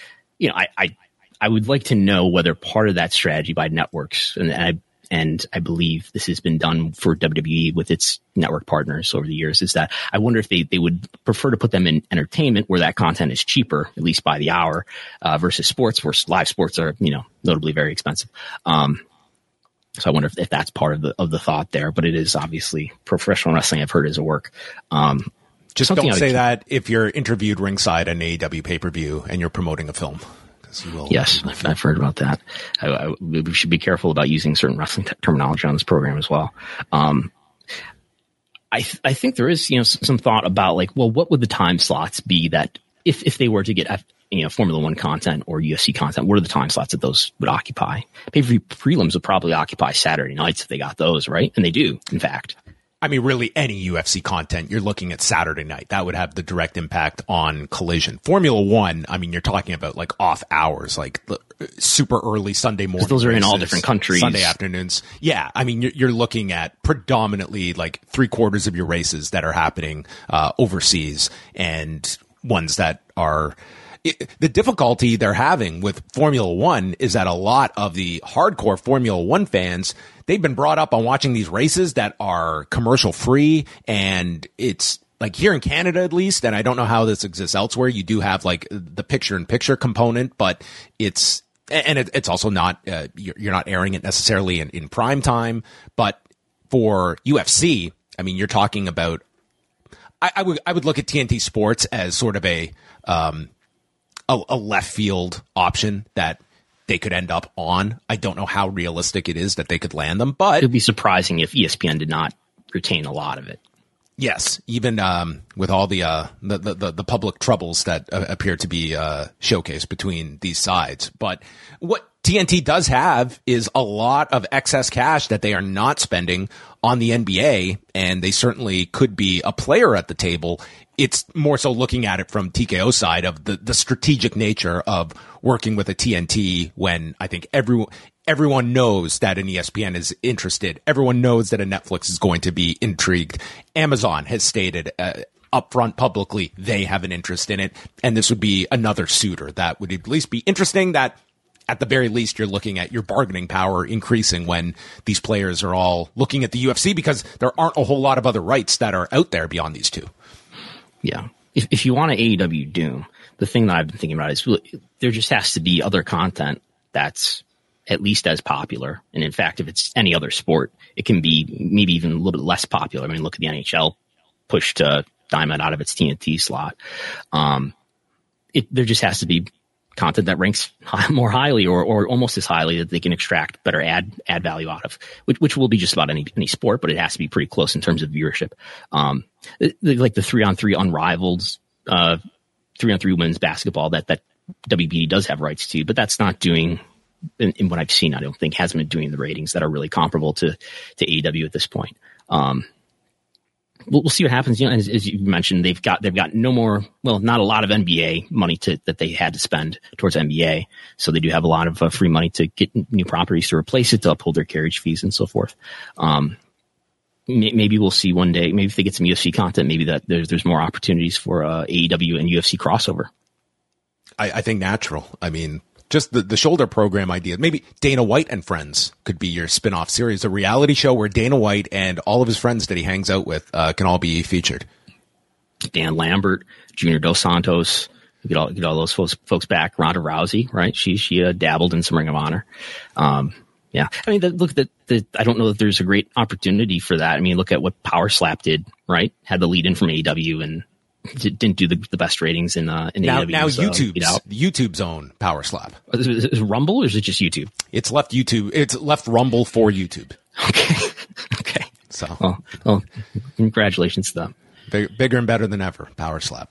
I would like to know whether part of that strategy by networks, and I believe this has been done for WWE with its network partners over the years, is that I wonder if they would prefer to put them in entertainment where that content is cheaper, at least by the hour, versus sports, where live sports are, notably very expensive. So I wonder if that's part of the thought there, but it is obviously professional wrestling. I've heard is a work. Just don't say that if you're interviewed ringside at an AEW pay-per-view and you're promoting a film. Yes, I've heard about that. We should be careful about using certain wrestling terminology on this program as well. I think there is, some thought about what would the time slots be that if they were to get, Formula One content or UFC content, what are the time slots that those would occupy? Pay-per-view prelims would probably occupy Saturday nights if they got those, right? And they do, in fact. I mean, really, any UFC content, you're looking at Saturday night. That would have the direct impact on Collision. Formula One, I mean, you're talking about off hours, super early Sunday morning. Those are in all different countries. Sunday afternoons. Yeah. I mean, you're looking at predominantly 3/4 of your races that are happening overseas, and ones that are. The difficulty they're having with Formula One is that a lot of the hardcore Formula One fans, they've been brought up on watching these races that are commercial free, and it's here in Canada at least, and I don't know how this exists elsewhere. You do have the picture-in-picture component, but it's also not you're not airing it necessarily in prime time. But for UFC, I mean, you're talking about. I would look at TNT Sports as sort of a left field option that they could end up on. I don't know how realistic it is that they could land them, but it'd be surprising if ESPN did not retain a lot of it. Yes, even with all the public troubles that appear to be showcased between these sides. But what TNT does have is a lot of excess cash that they are not spending on the NBA, and they certainly could be a player at the table. It's more so looking at it from TKO's side of the strategic nature of working with a TNT when I think everyone knows that an ESPN is interested. Everyone knows that a Netflix is going to be intrigued. Amazon has stated upfront publicly they have an interest in it, and this would be another suitor that would at least be interesting. That at the very least you're looking at your bargaining power increasing when these players are all looking at the UFC, because there aren't a whole lot of other rights that are out there beyond these two. Yeah. If you want an AEW Doom, the thing that I've been thinking about is there just has to be other content that's at least as popular. And in fact, if it's any other sport, it can be maybe even a little bit less popular. I mean, look at the NHL pushed Diamond out of its TNT slot. There just has to be content that ranks more highly or almost as highly that they can extract better ad value out of, which will be just about any sport, but it has to be pretty close in terms of viewership. The 3-on-3 unrivaled, 3-on-3 women's basketball that WBD does have rights to, but that's not doing, in what I've seen, I don't think hasn't been doing the ratings that are really comparable to AEW at this point. We'll see what happens. As you mentioned, they've got no more, not a lot of NBA money that they had to spend towards NBA. So they do have a lot of free money to get new properties to replace it, to uphold their carriage fees and so forth. Maybe we'll see one day, maybe if they get some UFC content, maybe that there's more opportunities for AEW and UFC crossover. I think natural. I mean, just the shoulder program idea. Maybe Dana White and Friends could be your spin-off series, a reality show where Dana White and all of his friends that he hangs out with can all be featured. Dan Lambert, Junior Dos Santos, get all those folks back. Ronda Rousey, right? She dabbled in some Ring of Honor. Yeah, I mean, I don't know that there's a great opportunity for that. I mean, look at what Power Slap did, right? Had the lead in from AEW and didn't do the best ratings in AEW. Now YouTube's own Power Slap. Is it Rumble or is it just YouTube? It's left YouTube. It's left Rumble for YouTube. Okay. Okay. So, well, congratulations to them. Bigger and better than ever. Power Slap.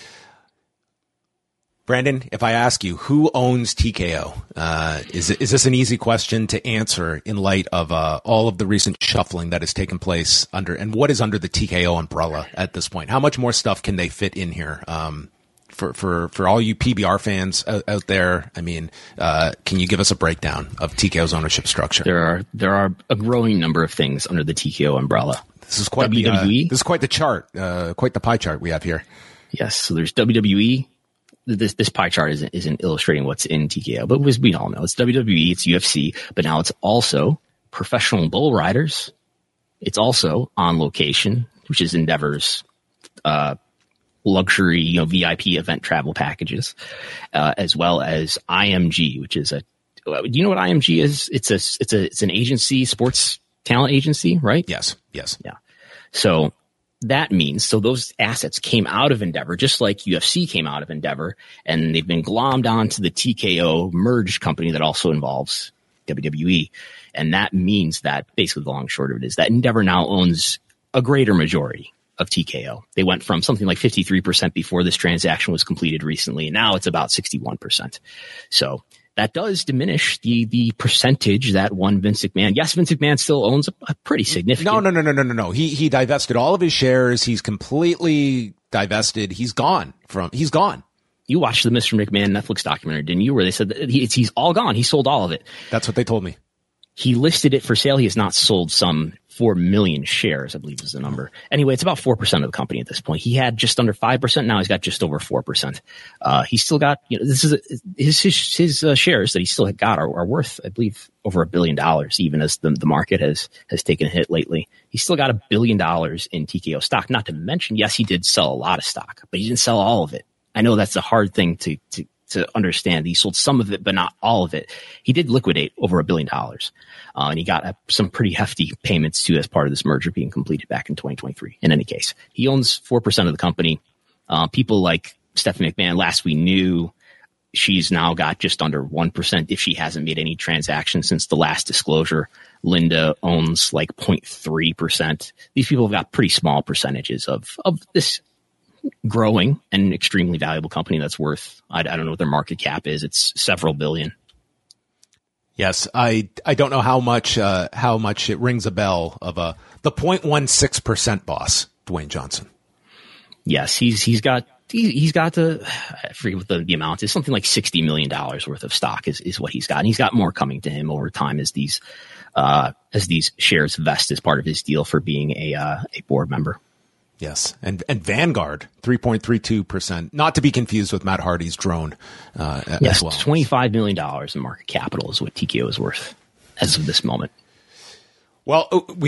Brandon, if I ask you, who owns TKO? Is this an easy question to answer in light of all of the recent shuffling that has taken place and what is under the TKO umbrella at this point? How much more stuff can they fit in here? For all you PBR fans out there, I mean, can you give us a breakdown of TKO's ownership structure? There are a growing number of things under the TKO umbrella. This is quite WWE. This is quite the chart, quite the pie chart we have here. Yes, so there's WWE. This pie chart isn't illustrating what's in TKO, but as we all know, it's WWE, it's UFC, but now it's also professional bull riders. It's also On Location, which is Endeavor's luxury, VIP event travel packages, as well as IMG, which is do you know what IMG is? It's an agency, sports talent agency, right? Yes. Yeah. So that means, those assets came out of Endeavor, just like UFC came out of Endeavor, and they've been glommed onto the TKO merged company that also involves WWE. And that means that basically the long and short of it is that Endeavor now owns a greater majority of TKO. They went from something like 53% before this transaction was completed recently, and now it's about 61%. So that does diminish the percentage that one Vince McMahon. Yes, Vince McMahon still owns a pretty significant. No. He divested all of his shares. He's completely divested. He's gone. You watched the Mr. McMahon Netflix documentary, didn't you? Where they said that he's all gone. He sold all of it. That's what they told me. He listed it for sale. He has not sold some 4 million shares, I believe is the number. Anyway, it's about 4% of the company at this point. He had just under 5%. Now he's got just over 4%. He's still got, this is his shares that he still got are worth, I believe, over $1 billion, even as the market has taken a hit lately. He's still got $1 billion in TKO stock. Not to mention, yes, he did sell a lot of stock, but he didn't sell all of it. I know that's a hard thing to understand. He sold some of it, but not all of it. He did liquidate over $1 billion. And he got some pretty hefty payments too as part of this merger being completed back in 2023. In any case, he owns 4% of the company. People like Stephanie McMahon, last we knew, she's now got just under 1% if she hasn't made any transactions since the last disclosure. Linda owns like 0.3%. These people have got pretty small percentages of this growing and extremely valuable company that's worth, I don't know what their market cap is. It's several billion. Yes, I don't know how much it rings a bell of the 0.16% boss, Dwayne Johnson. Yes, he's got I forget what the amount is, something like $60 million worth of stock is what he's got. And he's got more coming to him over time as these shares vest as part of his deal for being a board member. Yes, and Vanguard 3.32%, not to be confused with Matt Hardy's drone. Yes, as well. $25 million in market capital is what TKO is worth as of this moment. Well,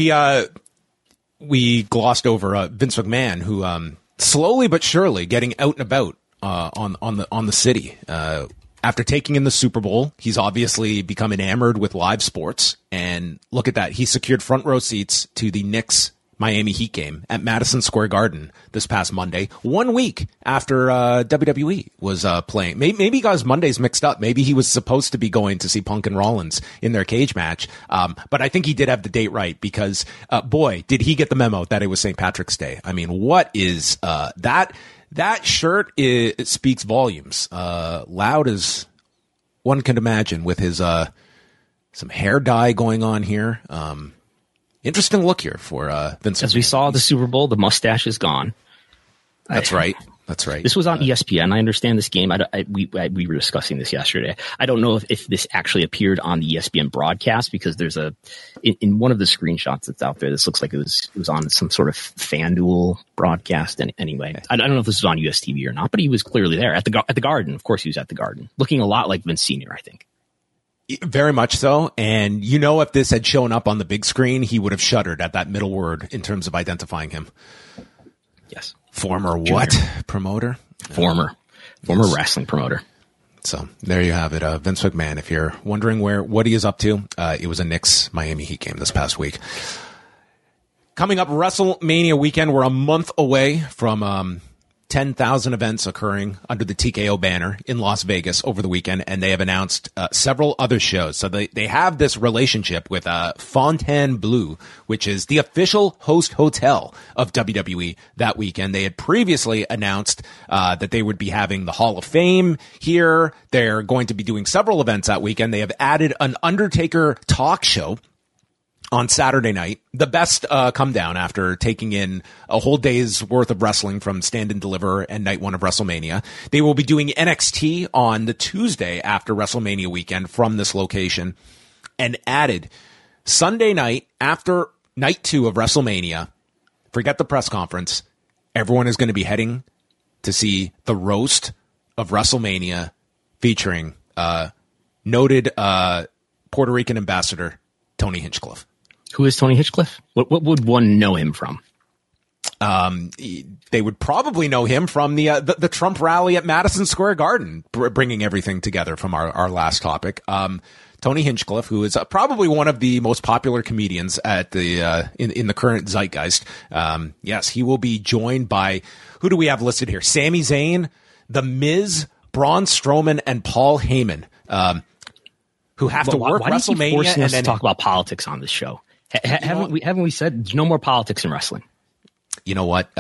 we glossed over Vince McMahon, who slowly but surely getting out and about on the city. After taking in the Super Bowl, he's obviously become enamored with live sports, and look at that, he secured front row seats to the Knicks Miami Heat game at Madison Square Garden this past Monday, 1 week after WWE was playing. Maybe he got his Mondays mixed up. Maybe he was supposed to be going to see Punk and Rollins in their cage match. But I think he did have the date right because, boy, did he get the memo that it was St. Patrick's Day. I mean, what is that shirt? It speaks volumes. Loud as one can imagine with his some hair dye going on here. Interesting look here for Vince. As we saw the Super Bowl, the mustache is gone. That's right. This was on ESPN. I understand this game. We were discussing this yesterday. I don't know if this actually appeared on the ESPN broadcast because there's in one of the screenshots that's out there, this looks like it was on some sort of FanDuel broadcast. And anyway, I don't know if this was on US TV or not, but he was clearly there at the Garden. Of course, he was at the Garden, looking a lot like Vince Sr., I think. Very much so. And if this had shown up on the big screen, he would have shuddered at that middle word in terms of identifying him. Yes. Former Junior. what? Promoter? Former wrestling promoter. So there you have it. Vince McMahon, if you're wondering what he is up to, it was a Knicks Miami Heat game this past week. Coming up, WrestleMania weekend. We're a month away from 10,000 events occurring under the TKO banner in Las Vegas over the weekend, and they have announced several other shows. So they have this relationship with Fontainebleau, which is the official host hotel of WWE that weekend. They had previously announced that they would be having the Hall of Fame here. They're going to be doing several events that weekend. They have added an Undertaker talk show on Saturday night, the best come down after taking in a whole day's worth of wrestling from Stand and Deliver and night one of WrestleMania. They will be doing NXT on the Tuesday after WrestleMania weekend from this location, and added Sunday night after night 2 of WrestleMania. Forget the press conference. Everyone is going to be heading to see the roast of WrestleMania featuring noted Puerto Rican ambassador Tony Hinchcliffe. Who is Tony Hinchcliffe? What would one know him from? They would probably know him from the Trump rally at Madison Square Garden, bringing everything together from our last topic. Tony Hinchcliffe, who is probably one of the most popular comedians at the in the current zeitgeist. Yes, he will be joined by, who do we have listed here? Sami Zayn, The Miz, Braun Strowman, and Paul Heyman, who have to work WrestleMania. Why do you keep forcing us to talk about politics on this show? Haven't we said there's no more politics in wrestling? You know what?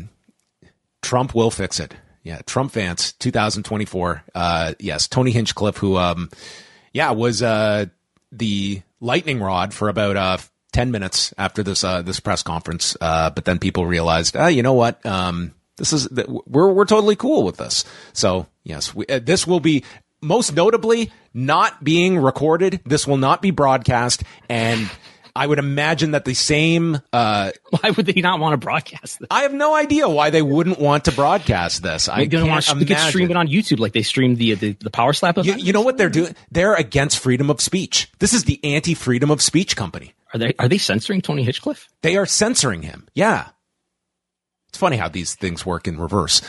Trump will fix it. Yeah, Trump fans, 2024. Yes, Tony Hinchcliffe, who was the lightning rod for about 10 minutes after this press conference. But then people realized, you know what? We're totally cool with this. So yes, this will be most notably not being recorded. This will not be broadcast, and I would imagine that the same. Why would they not want to broadcast this? I have no idea why they wouldn't want to broadcast this. They could stream it on YouTube like they streamed the Power Slap event. You know what they're doing? They're against freedom of speech. This is the anti-freedom of speech company. Are they censoring Tony Hinchcliffe? They are censoring him. Yeah. It's funny how these things work in reverse.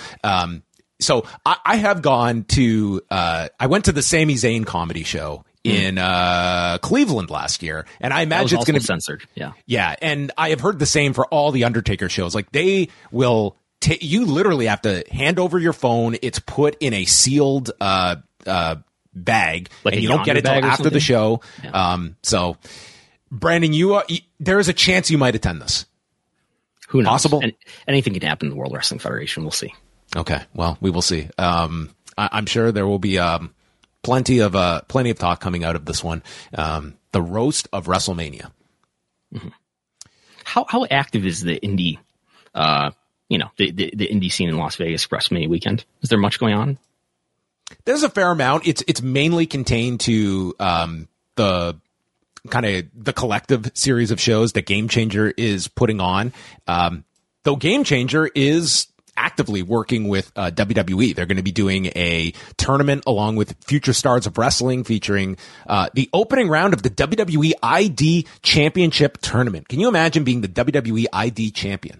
So I have gone to, I went to the Sami Zayn comedy show in Cleveland last year, and I imagine it's going to be censored. Yeah. Yeah. And I have heard the same for all the Undertaker shows. Like, they will you literally have to hand over your phone. It's put in a sealed, bag, like, and you don't get it until after the show. Yeah. So Brandon, there is a chance you might attend this. Who knows? Possible? And anything can happen in the World Wrestling Federation. We'll see. Okay. Well, we will see. I'm sure there will be, plenty of talk coming out of this one. The roast of WrestleMania. Mm-hmm. How active is the indie, the indie scene in Las Vegas WrestleMania weekend? Is there much going on? There's a fair amount. It's mainly contained to the kind of the collective series of shows that Game Changer is putting on. Though Game Changer is actively working with WWE. They're going to be doing a tournament along with Future Stars of Wrestling featuring the opening round of the WWE ID Championship Tournament. Can you imagine being the WWE ID champion?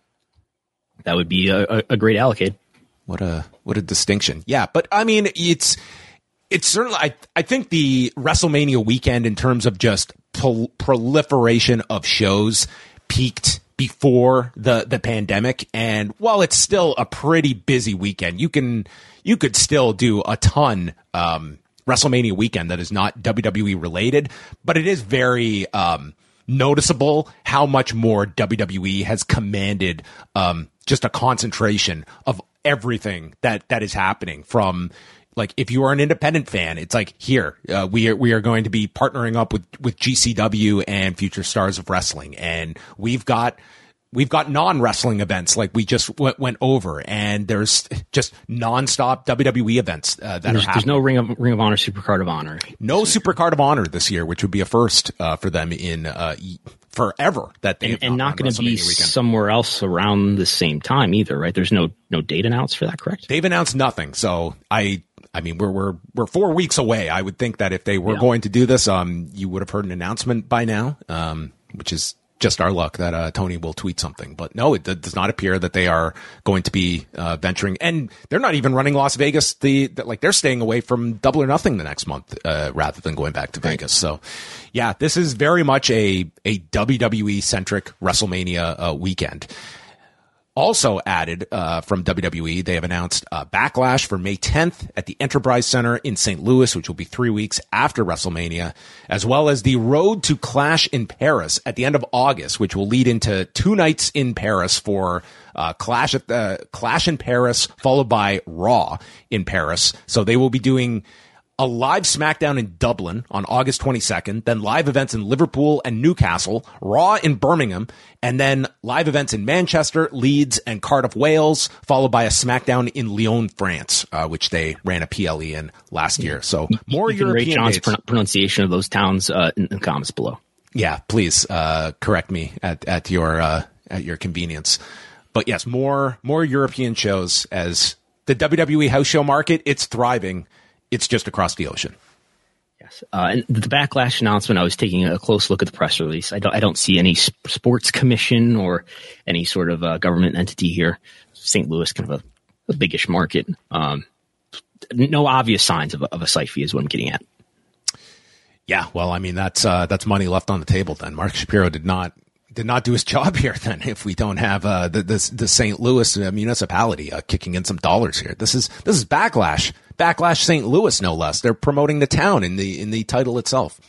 That would be a great allocate. What a distinction. Yeah, but I mean, it's certainly, I think the WrestleMania weekend in terms of just proliferation of shows peaked before the pandemic. And while it's still a pretty busy weekend, you could still do a ton, WrestleMania weekend that is not WWE related, but it is very, noticeable how much more WWE has commanded, just a concentration of everything that is happening from, like, if you are an independent fan, it's like, here, we are going to be partnering up with GCW and Future Stars of Wrestling. And we've got non-wrestling events like we just went over, and there's just nonstop WWE events that are happening. There's no Ring of Honor, Supercard of Honor. No Supercard of Honor this year, which would be a first for them in forever. That they and not going to be somewhere else around the same time either, right? There's no date announced for that, correct? They've announced nothing, so I mean, we're 4 weeks away. I would think that if they were going to do this, you would have heard an announcement by now, which is just our luck that Tony will tweet something. But no, it does not appear that they are going to be venturing, and they're not even running Las Vegas. They're staying away from Double or Nothing the next month rather than going back to Vegas. So, yeah, this is very much a WWE centric WrestleMania weekend. Also added from WWE, they have announced Backlash for May 10th at the Enterprise Center in St. Louis, which will be 3 weeks after WrestleMania, as well as the Road to Clash in Paris at the end of August, which will lead into 2 nights in Paris for Clash in Paris, followed by Raw in Paris. So they will be doing a live SmackDown in Dublin on August 22nd, then live events in Liverpool and Newcastle, Raw in Birmingham, and then live events in Manchester, Leeds, and Cardiff, Wales, followed by a SmackDown in Lyon, France, which they ran a PLE in last year. So more you can European rate John's dates. Pronunciation of those towns in the comments below. Yeah, please correct me at your convenience. But yes, more European shows as the WWE house show market. It's thriving. It's just across the ocean. Yes, and the Backlash announcement. I was taking a close look at the press release. I don't see any sports commission or any sort of government entity here. St. Louis, kind of a biggish market. No obvious signs of a site fee is what I'm getting at. Yeah, well, I mean that's money left on the table. Then Mark Shapiro did not do his job here. Then if we don't have the St. Louis municipality kicking in some dollars here, this is Backlash. Backlash St. Louis, no less. They're promoting the town in the title itself.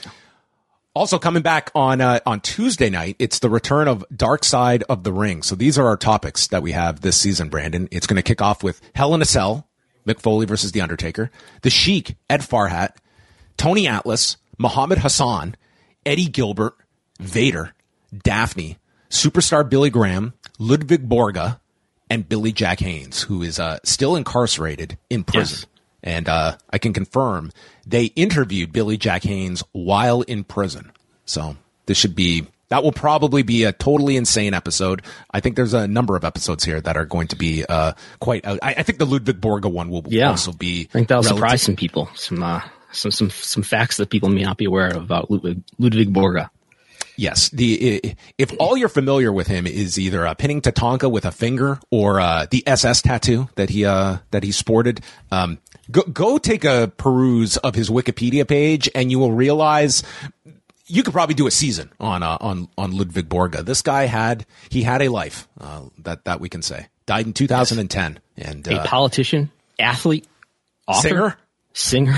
Also coming back on Tuesday night, it's the return of Dark Side of the Ring. So these are our topics that we have this season, Brandon. It's going to kick off with Hell in a Cell, Mick Foley versus The Undertaker, The Sheik, Ed Farhat, Tony Atlas, Muhammad Hassan, Eddie Gilbert, Vader, Daphne, Superstar Billy Graham, Ludwig Borga, and Billy Jack Haynes, who is still incarcerated in prison. Yes. And I can confirm they interviewed Billy Jack Haynes while in prison. So that will probably be a totally insane episode. I think there's a number of episodes here that are going to be quite out. I think the Ludwig Borga one will also be. I think that'll surprise some people. Some facts that people may not be aware of about Ludwig Borga. Yes, if all you're familiar with him is either pinning Tatanka with a finger or the SS tattoo that he sported, go take a peruse of his Wikipedia page, and you will realize you could probably do a season on Ludwig Borga. This guy had a life that we can say. Died in 2010, and a politician, athlete, author, singer.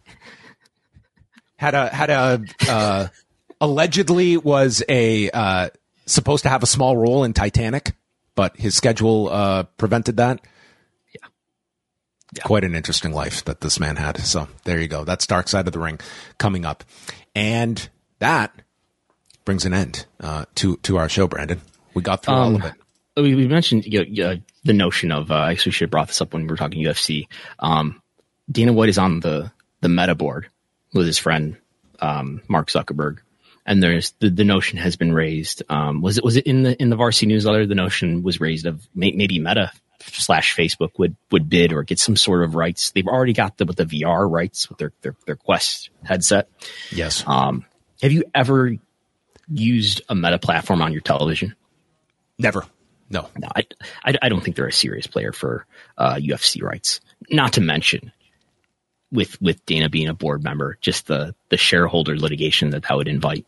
Had a allegedly was supposed to have a small role in Titanic, but his schedule prevented that. Yeah. Quite an interesting life that this man had. So there you go. That's Dark Side of the Ring coming up. And that brings an end to our show, Brandon. We got through all of it. We mentioned the notion of, I guess we should have brought this up when we were talking UFC. Dana White is on the Meta board with his friend Mark Zuckerberg. And there's the notion has been raised. Was it in the Varsity newsletter? The notion was raised of maybe Meta / Facebook would bid or get some sort of rights. They've already got the VR rights with their Quest headset. Yes. Have you ever used a Meta platform on your television? Never. No. I don't think they're a serious player for UFC rights. Not to mention, with Dana being a board member, just the shareholder litigation that would invite.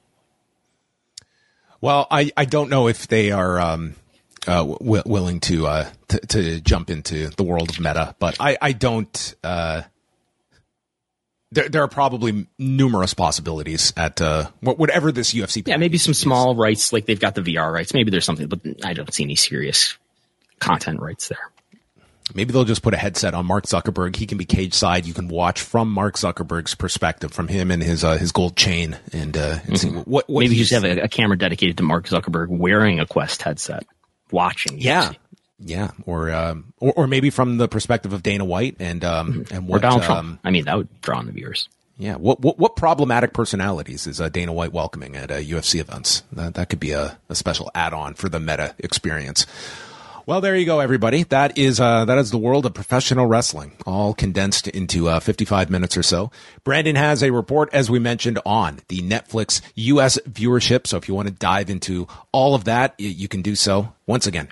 Well, I don't know if they are willing to jump into the world of Meta, but I don't. There are probably numerous possibilities at whatever this UFC. Yeah, maybe some small rights, like they've got the VR rights. Maybe there's something, but I don't see any serious content rights there. Maybe they'll just put a headset on Mark Zuckerberg. He can be cage side. You can watch from Mark Zuckerberg's perspective, from him and his gold chain, and see what maybe you just have a camera dedicated to Mark Zuckerberg wearing a Quest headset, watching. Yeah, yeah, or maybe from the perspective of Dana White and what or Donald Trump. I mean, that would draw in the viewers. Yeah, what problematic personalities is Dana White welcoming at UFC events? That could be a special add-on for the Meta experience. Well, there you go, everybody. That is the world of professional wrestling, all condensed into 55 minutes or so. Brandon has a report, as we mentioned, on the Netflix U.S. viewership. So if you want to dive into all of that, you can do so Once again,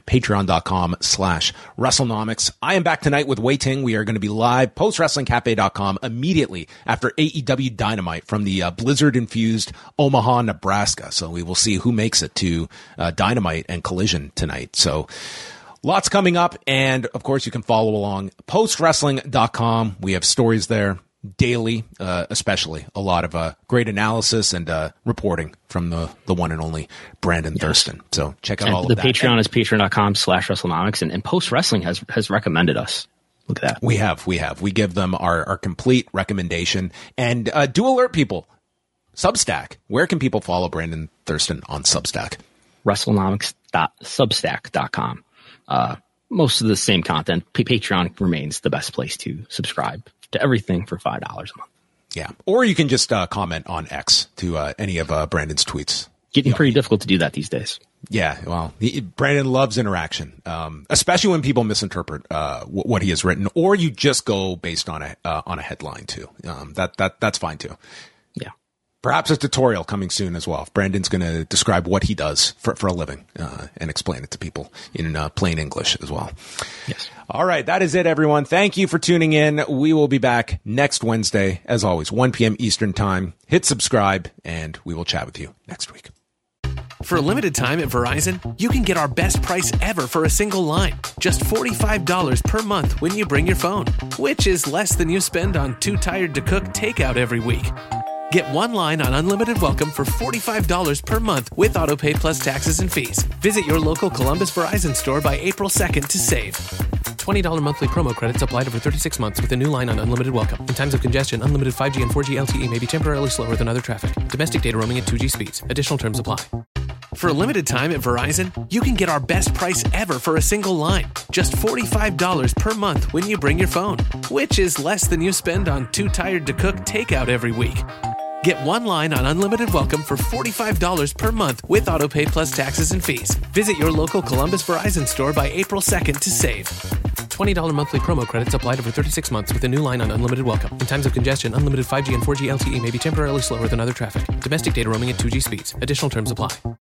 patreon.com/WrestleNomics. I am back tonight with Wei Ting. We are going to be live postwrestlingcafe.com immediately after AEW Dynamite from the Blizzard-infused Omaha, Nebraska. So we will see who makes it to Dynamite and Collision tonight. So lots coming up. And of course, you can follow along postwrestling.com. We have stories there daily, especially a lot of great analysis and reporting from the one and only Brandon Thurston. So check out all of that. The Patreon is patreon.com/WrestleNomics, and Post Wrestling has recommended us. Look at that. We have. We give them our complete recommendation, and do alert people. Substack. Where can people follow Brandon Thurston on Substack? WrestleNomics.substack.com. Most of the same content. Patreon remains the best place to subscribe to everything for $5 a month. Yeah. Or you can just comment on X to any of Brandon's tweets. Getting pretty difficult to do that these days. Yeah. Well, Brandon loves interaction, especially when people misinterpret what he has written, or you just go based on a headline too. That's fine too. Yeah. Perhaps a tutorial coming soon as well. Brandon's going to describe what he does for a living and explain it to people in plain English as well. Yes. All right. That is it, everyone. Thank you for tuning in. We will be back next Wednesday, as always, 1 p.m. Eastern time. Hit subscribe, and we will chat with you next week. For a limited time at Verizon, you can get our best price ever for a single line. Just $45 per month when you bring your phone, which is less than you spend on Too Tired to Cook takeout every week. Get one line on Unlimited Welcome for $45 per month with AutoPay plus taxes and fees. Visit your local Columbus Verizon store by April 2nd to save. $20 monthly promo credits applied over 36 months with a new line on Unlimited Welcome. In times of congestion, unlimited 5G and 4G LTE may be temporarily slower than other traffic. Domestic data roaming at 2G speeds. Additional terms apply. For a limited time at Verizon, you can get our best price ever for a single line. Just $45 per month when you bring your phone, which is less than you spend on Too Tired to Cook takeout every week. Get one line on Unlimited Welcome for $45 per month with AutoPay plus taxes and fees. Visit your local Columbus Verizon store by April 2nd to save. $20 monthly promo credits applied over 36 months with a new line on Unlimited Welcome. In times of congestion, unlimited 5G and 4G LTE may be temporarily slower than other traffic. Domestic data roaming at 2G speeds. Additional terms apply.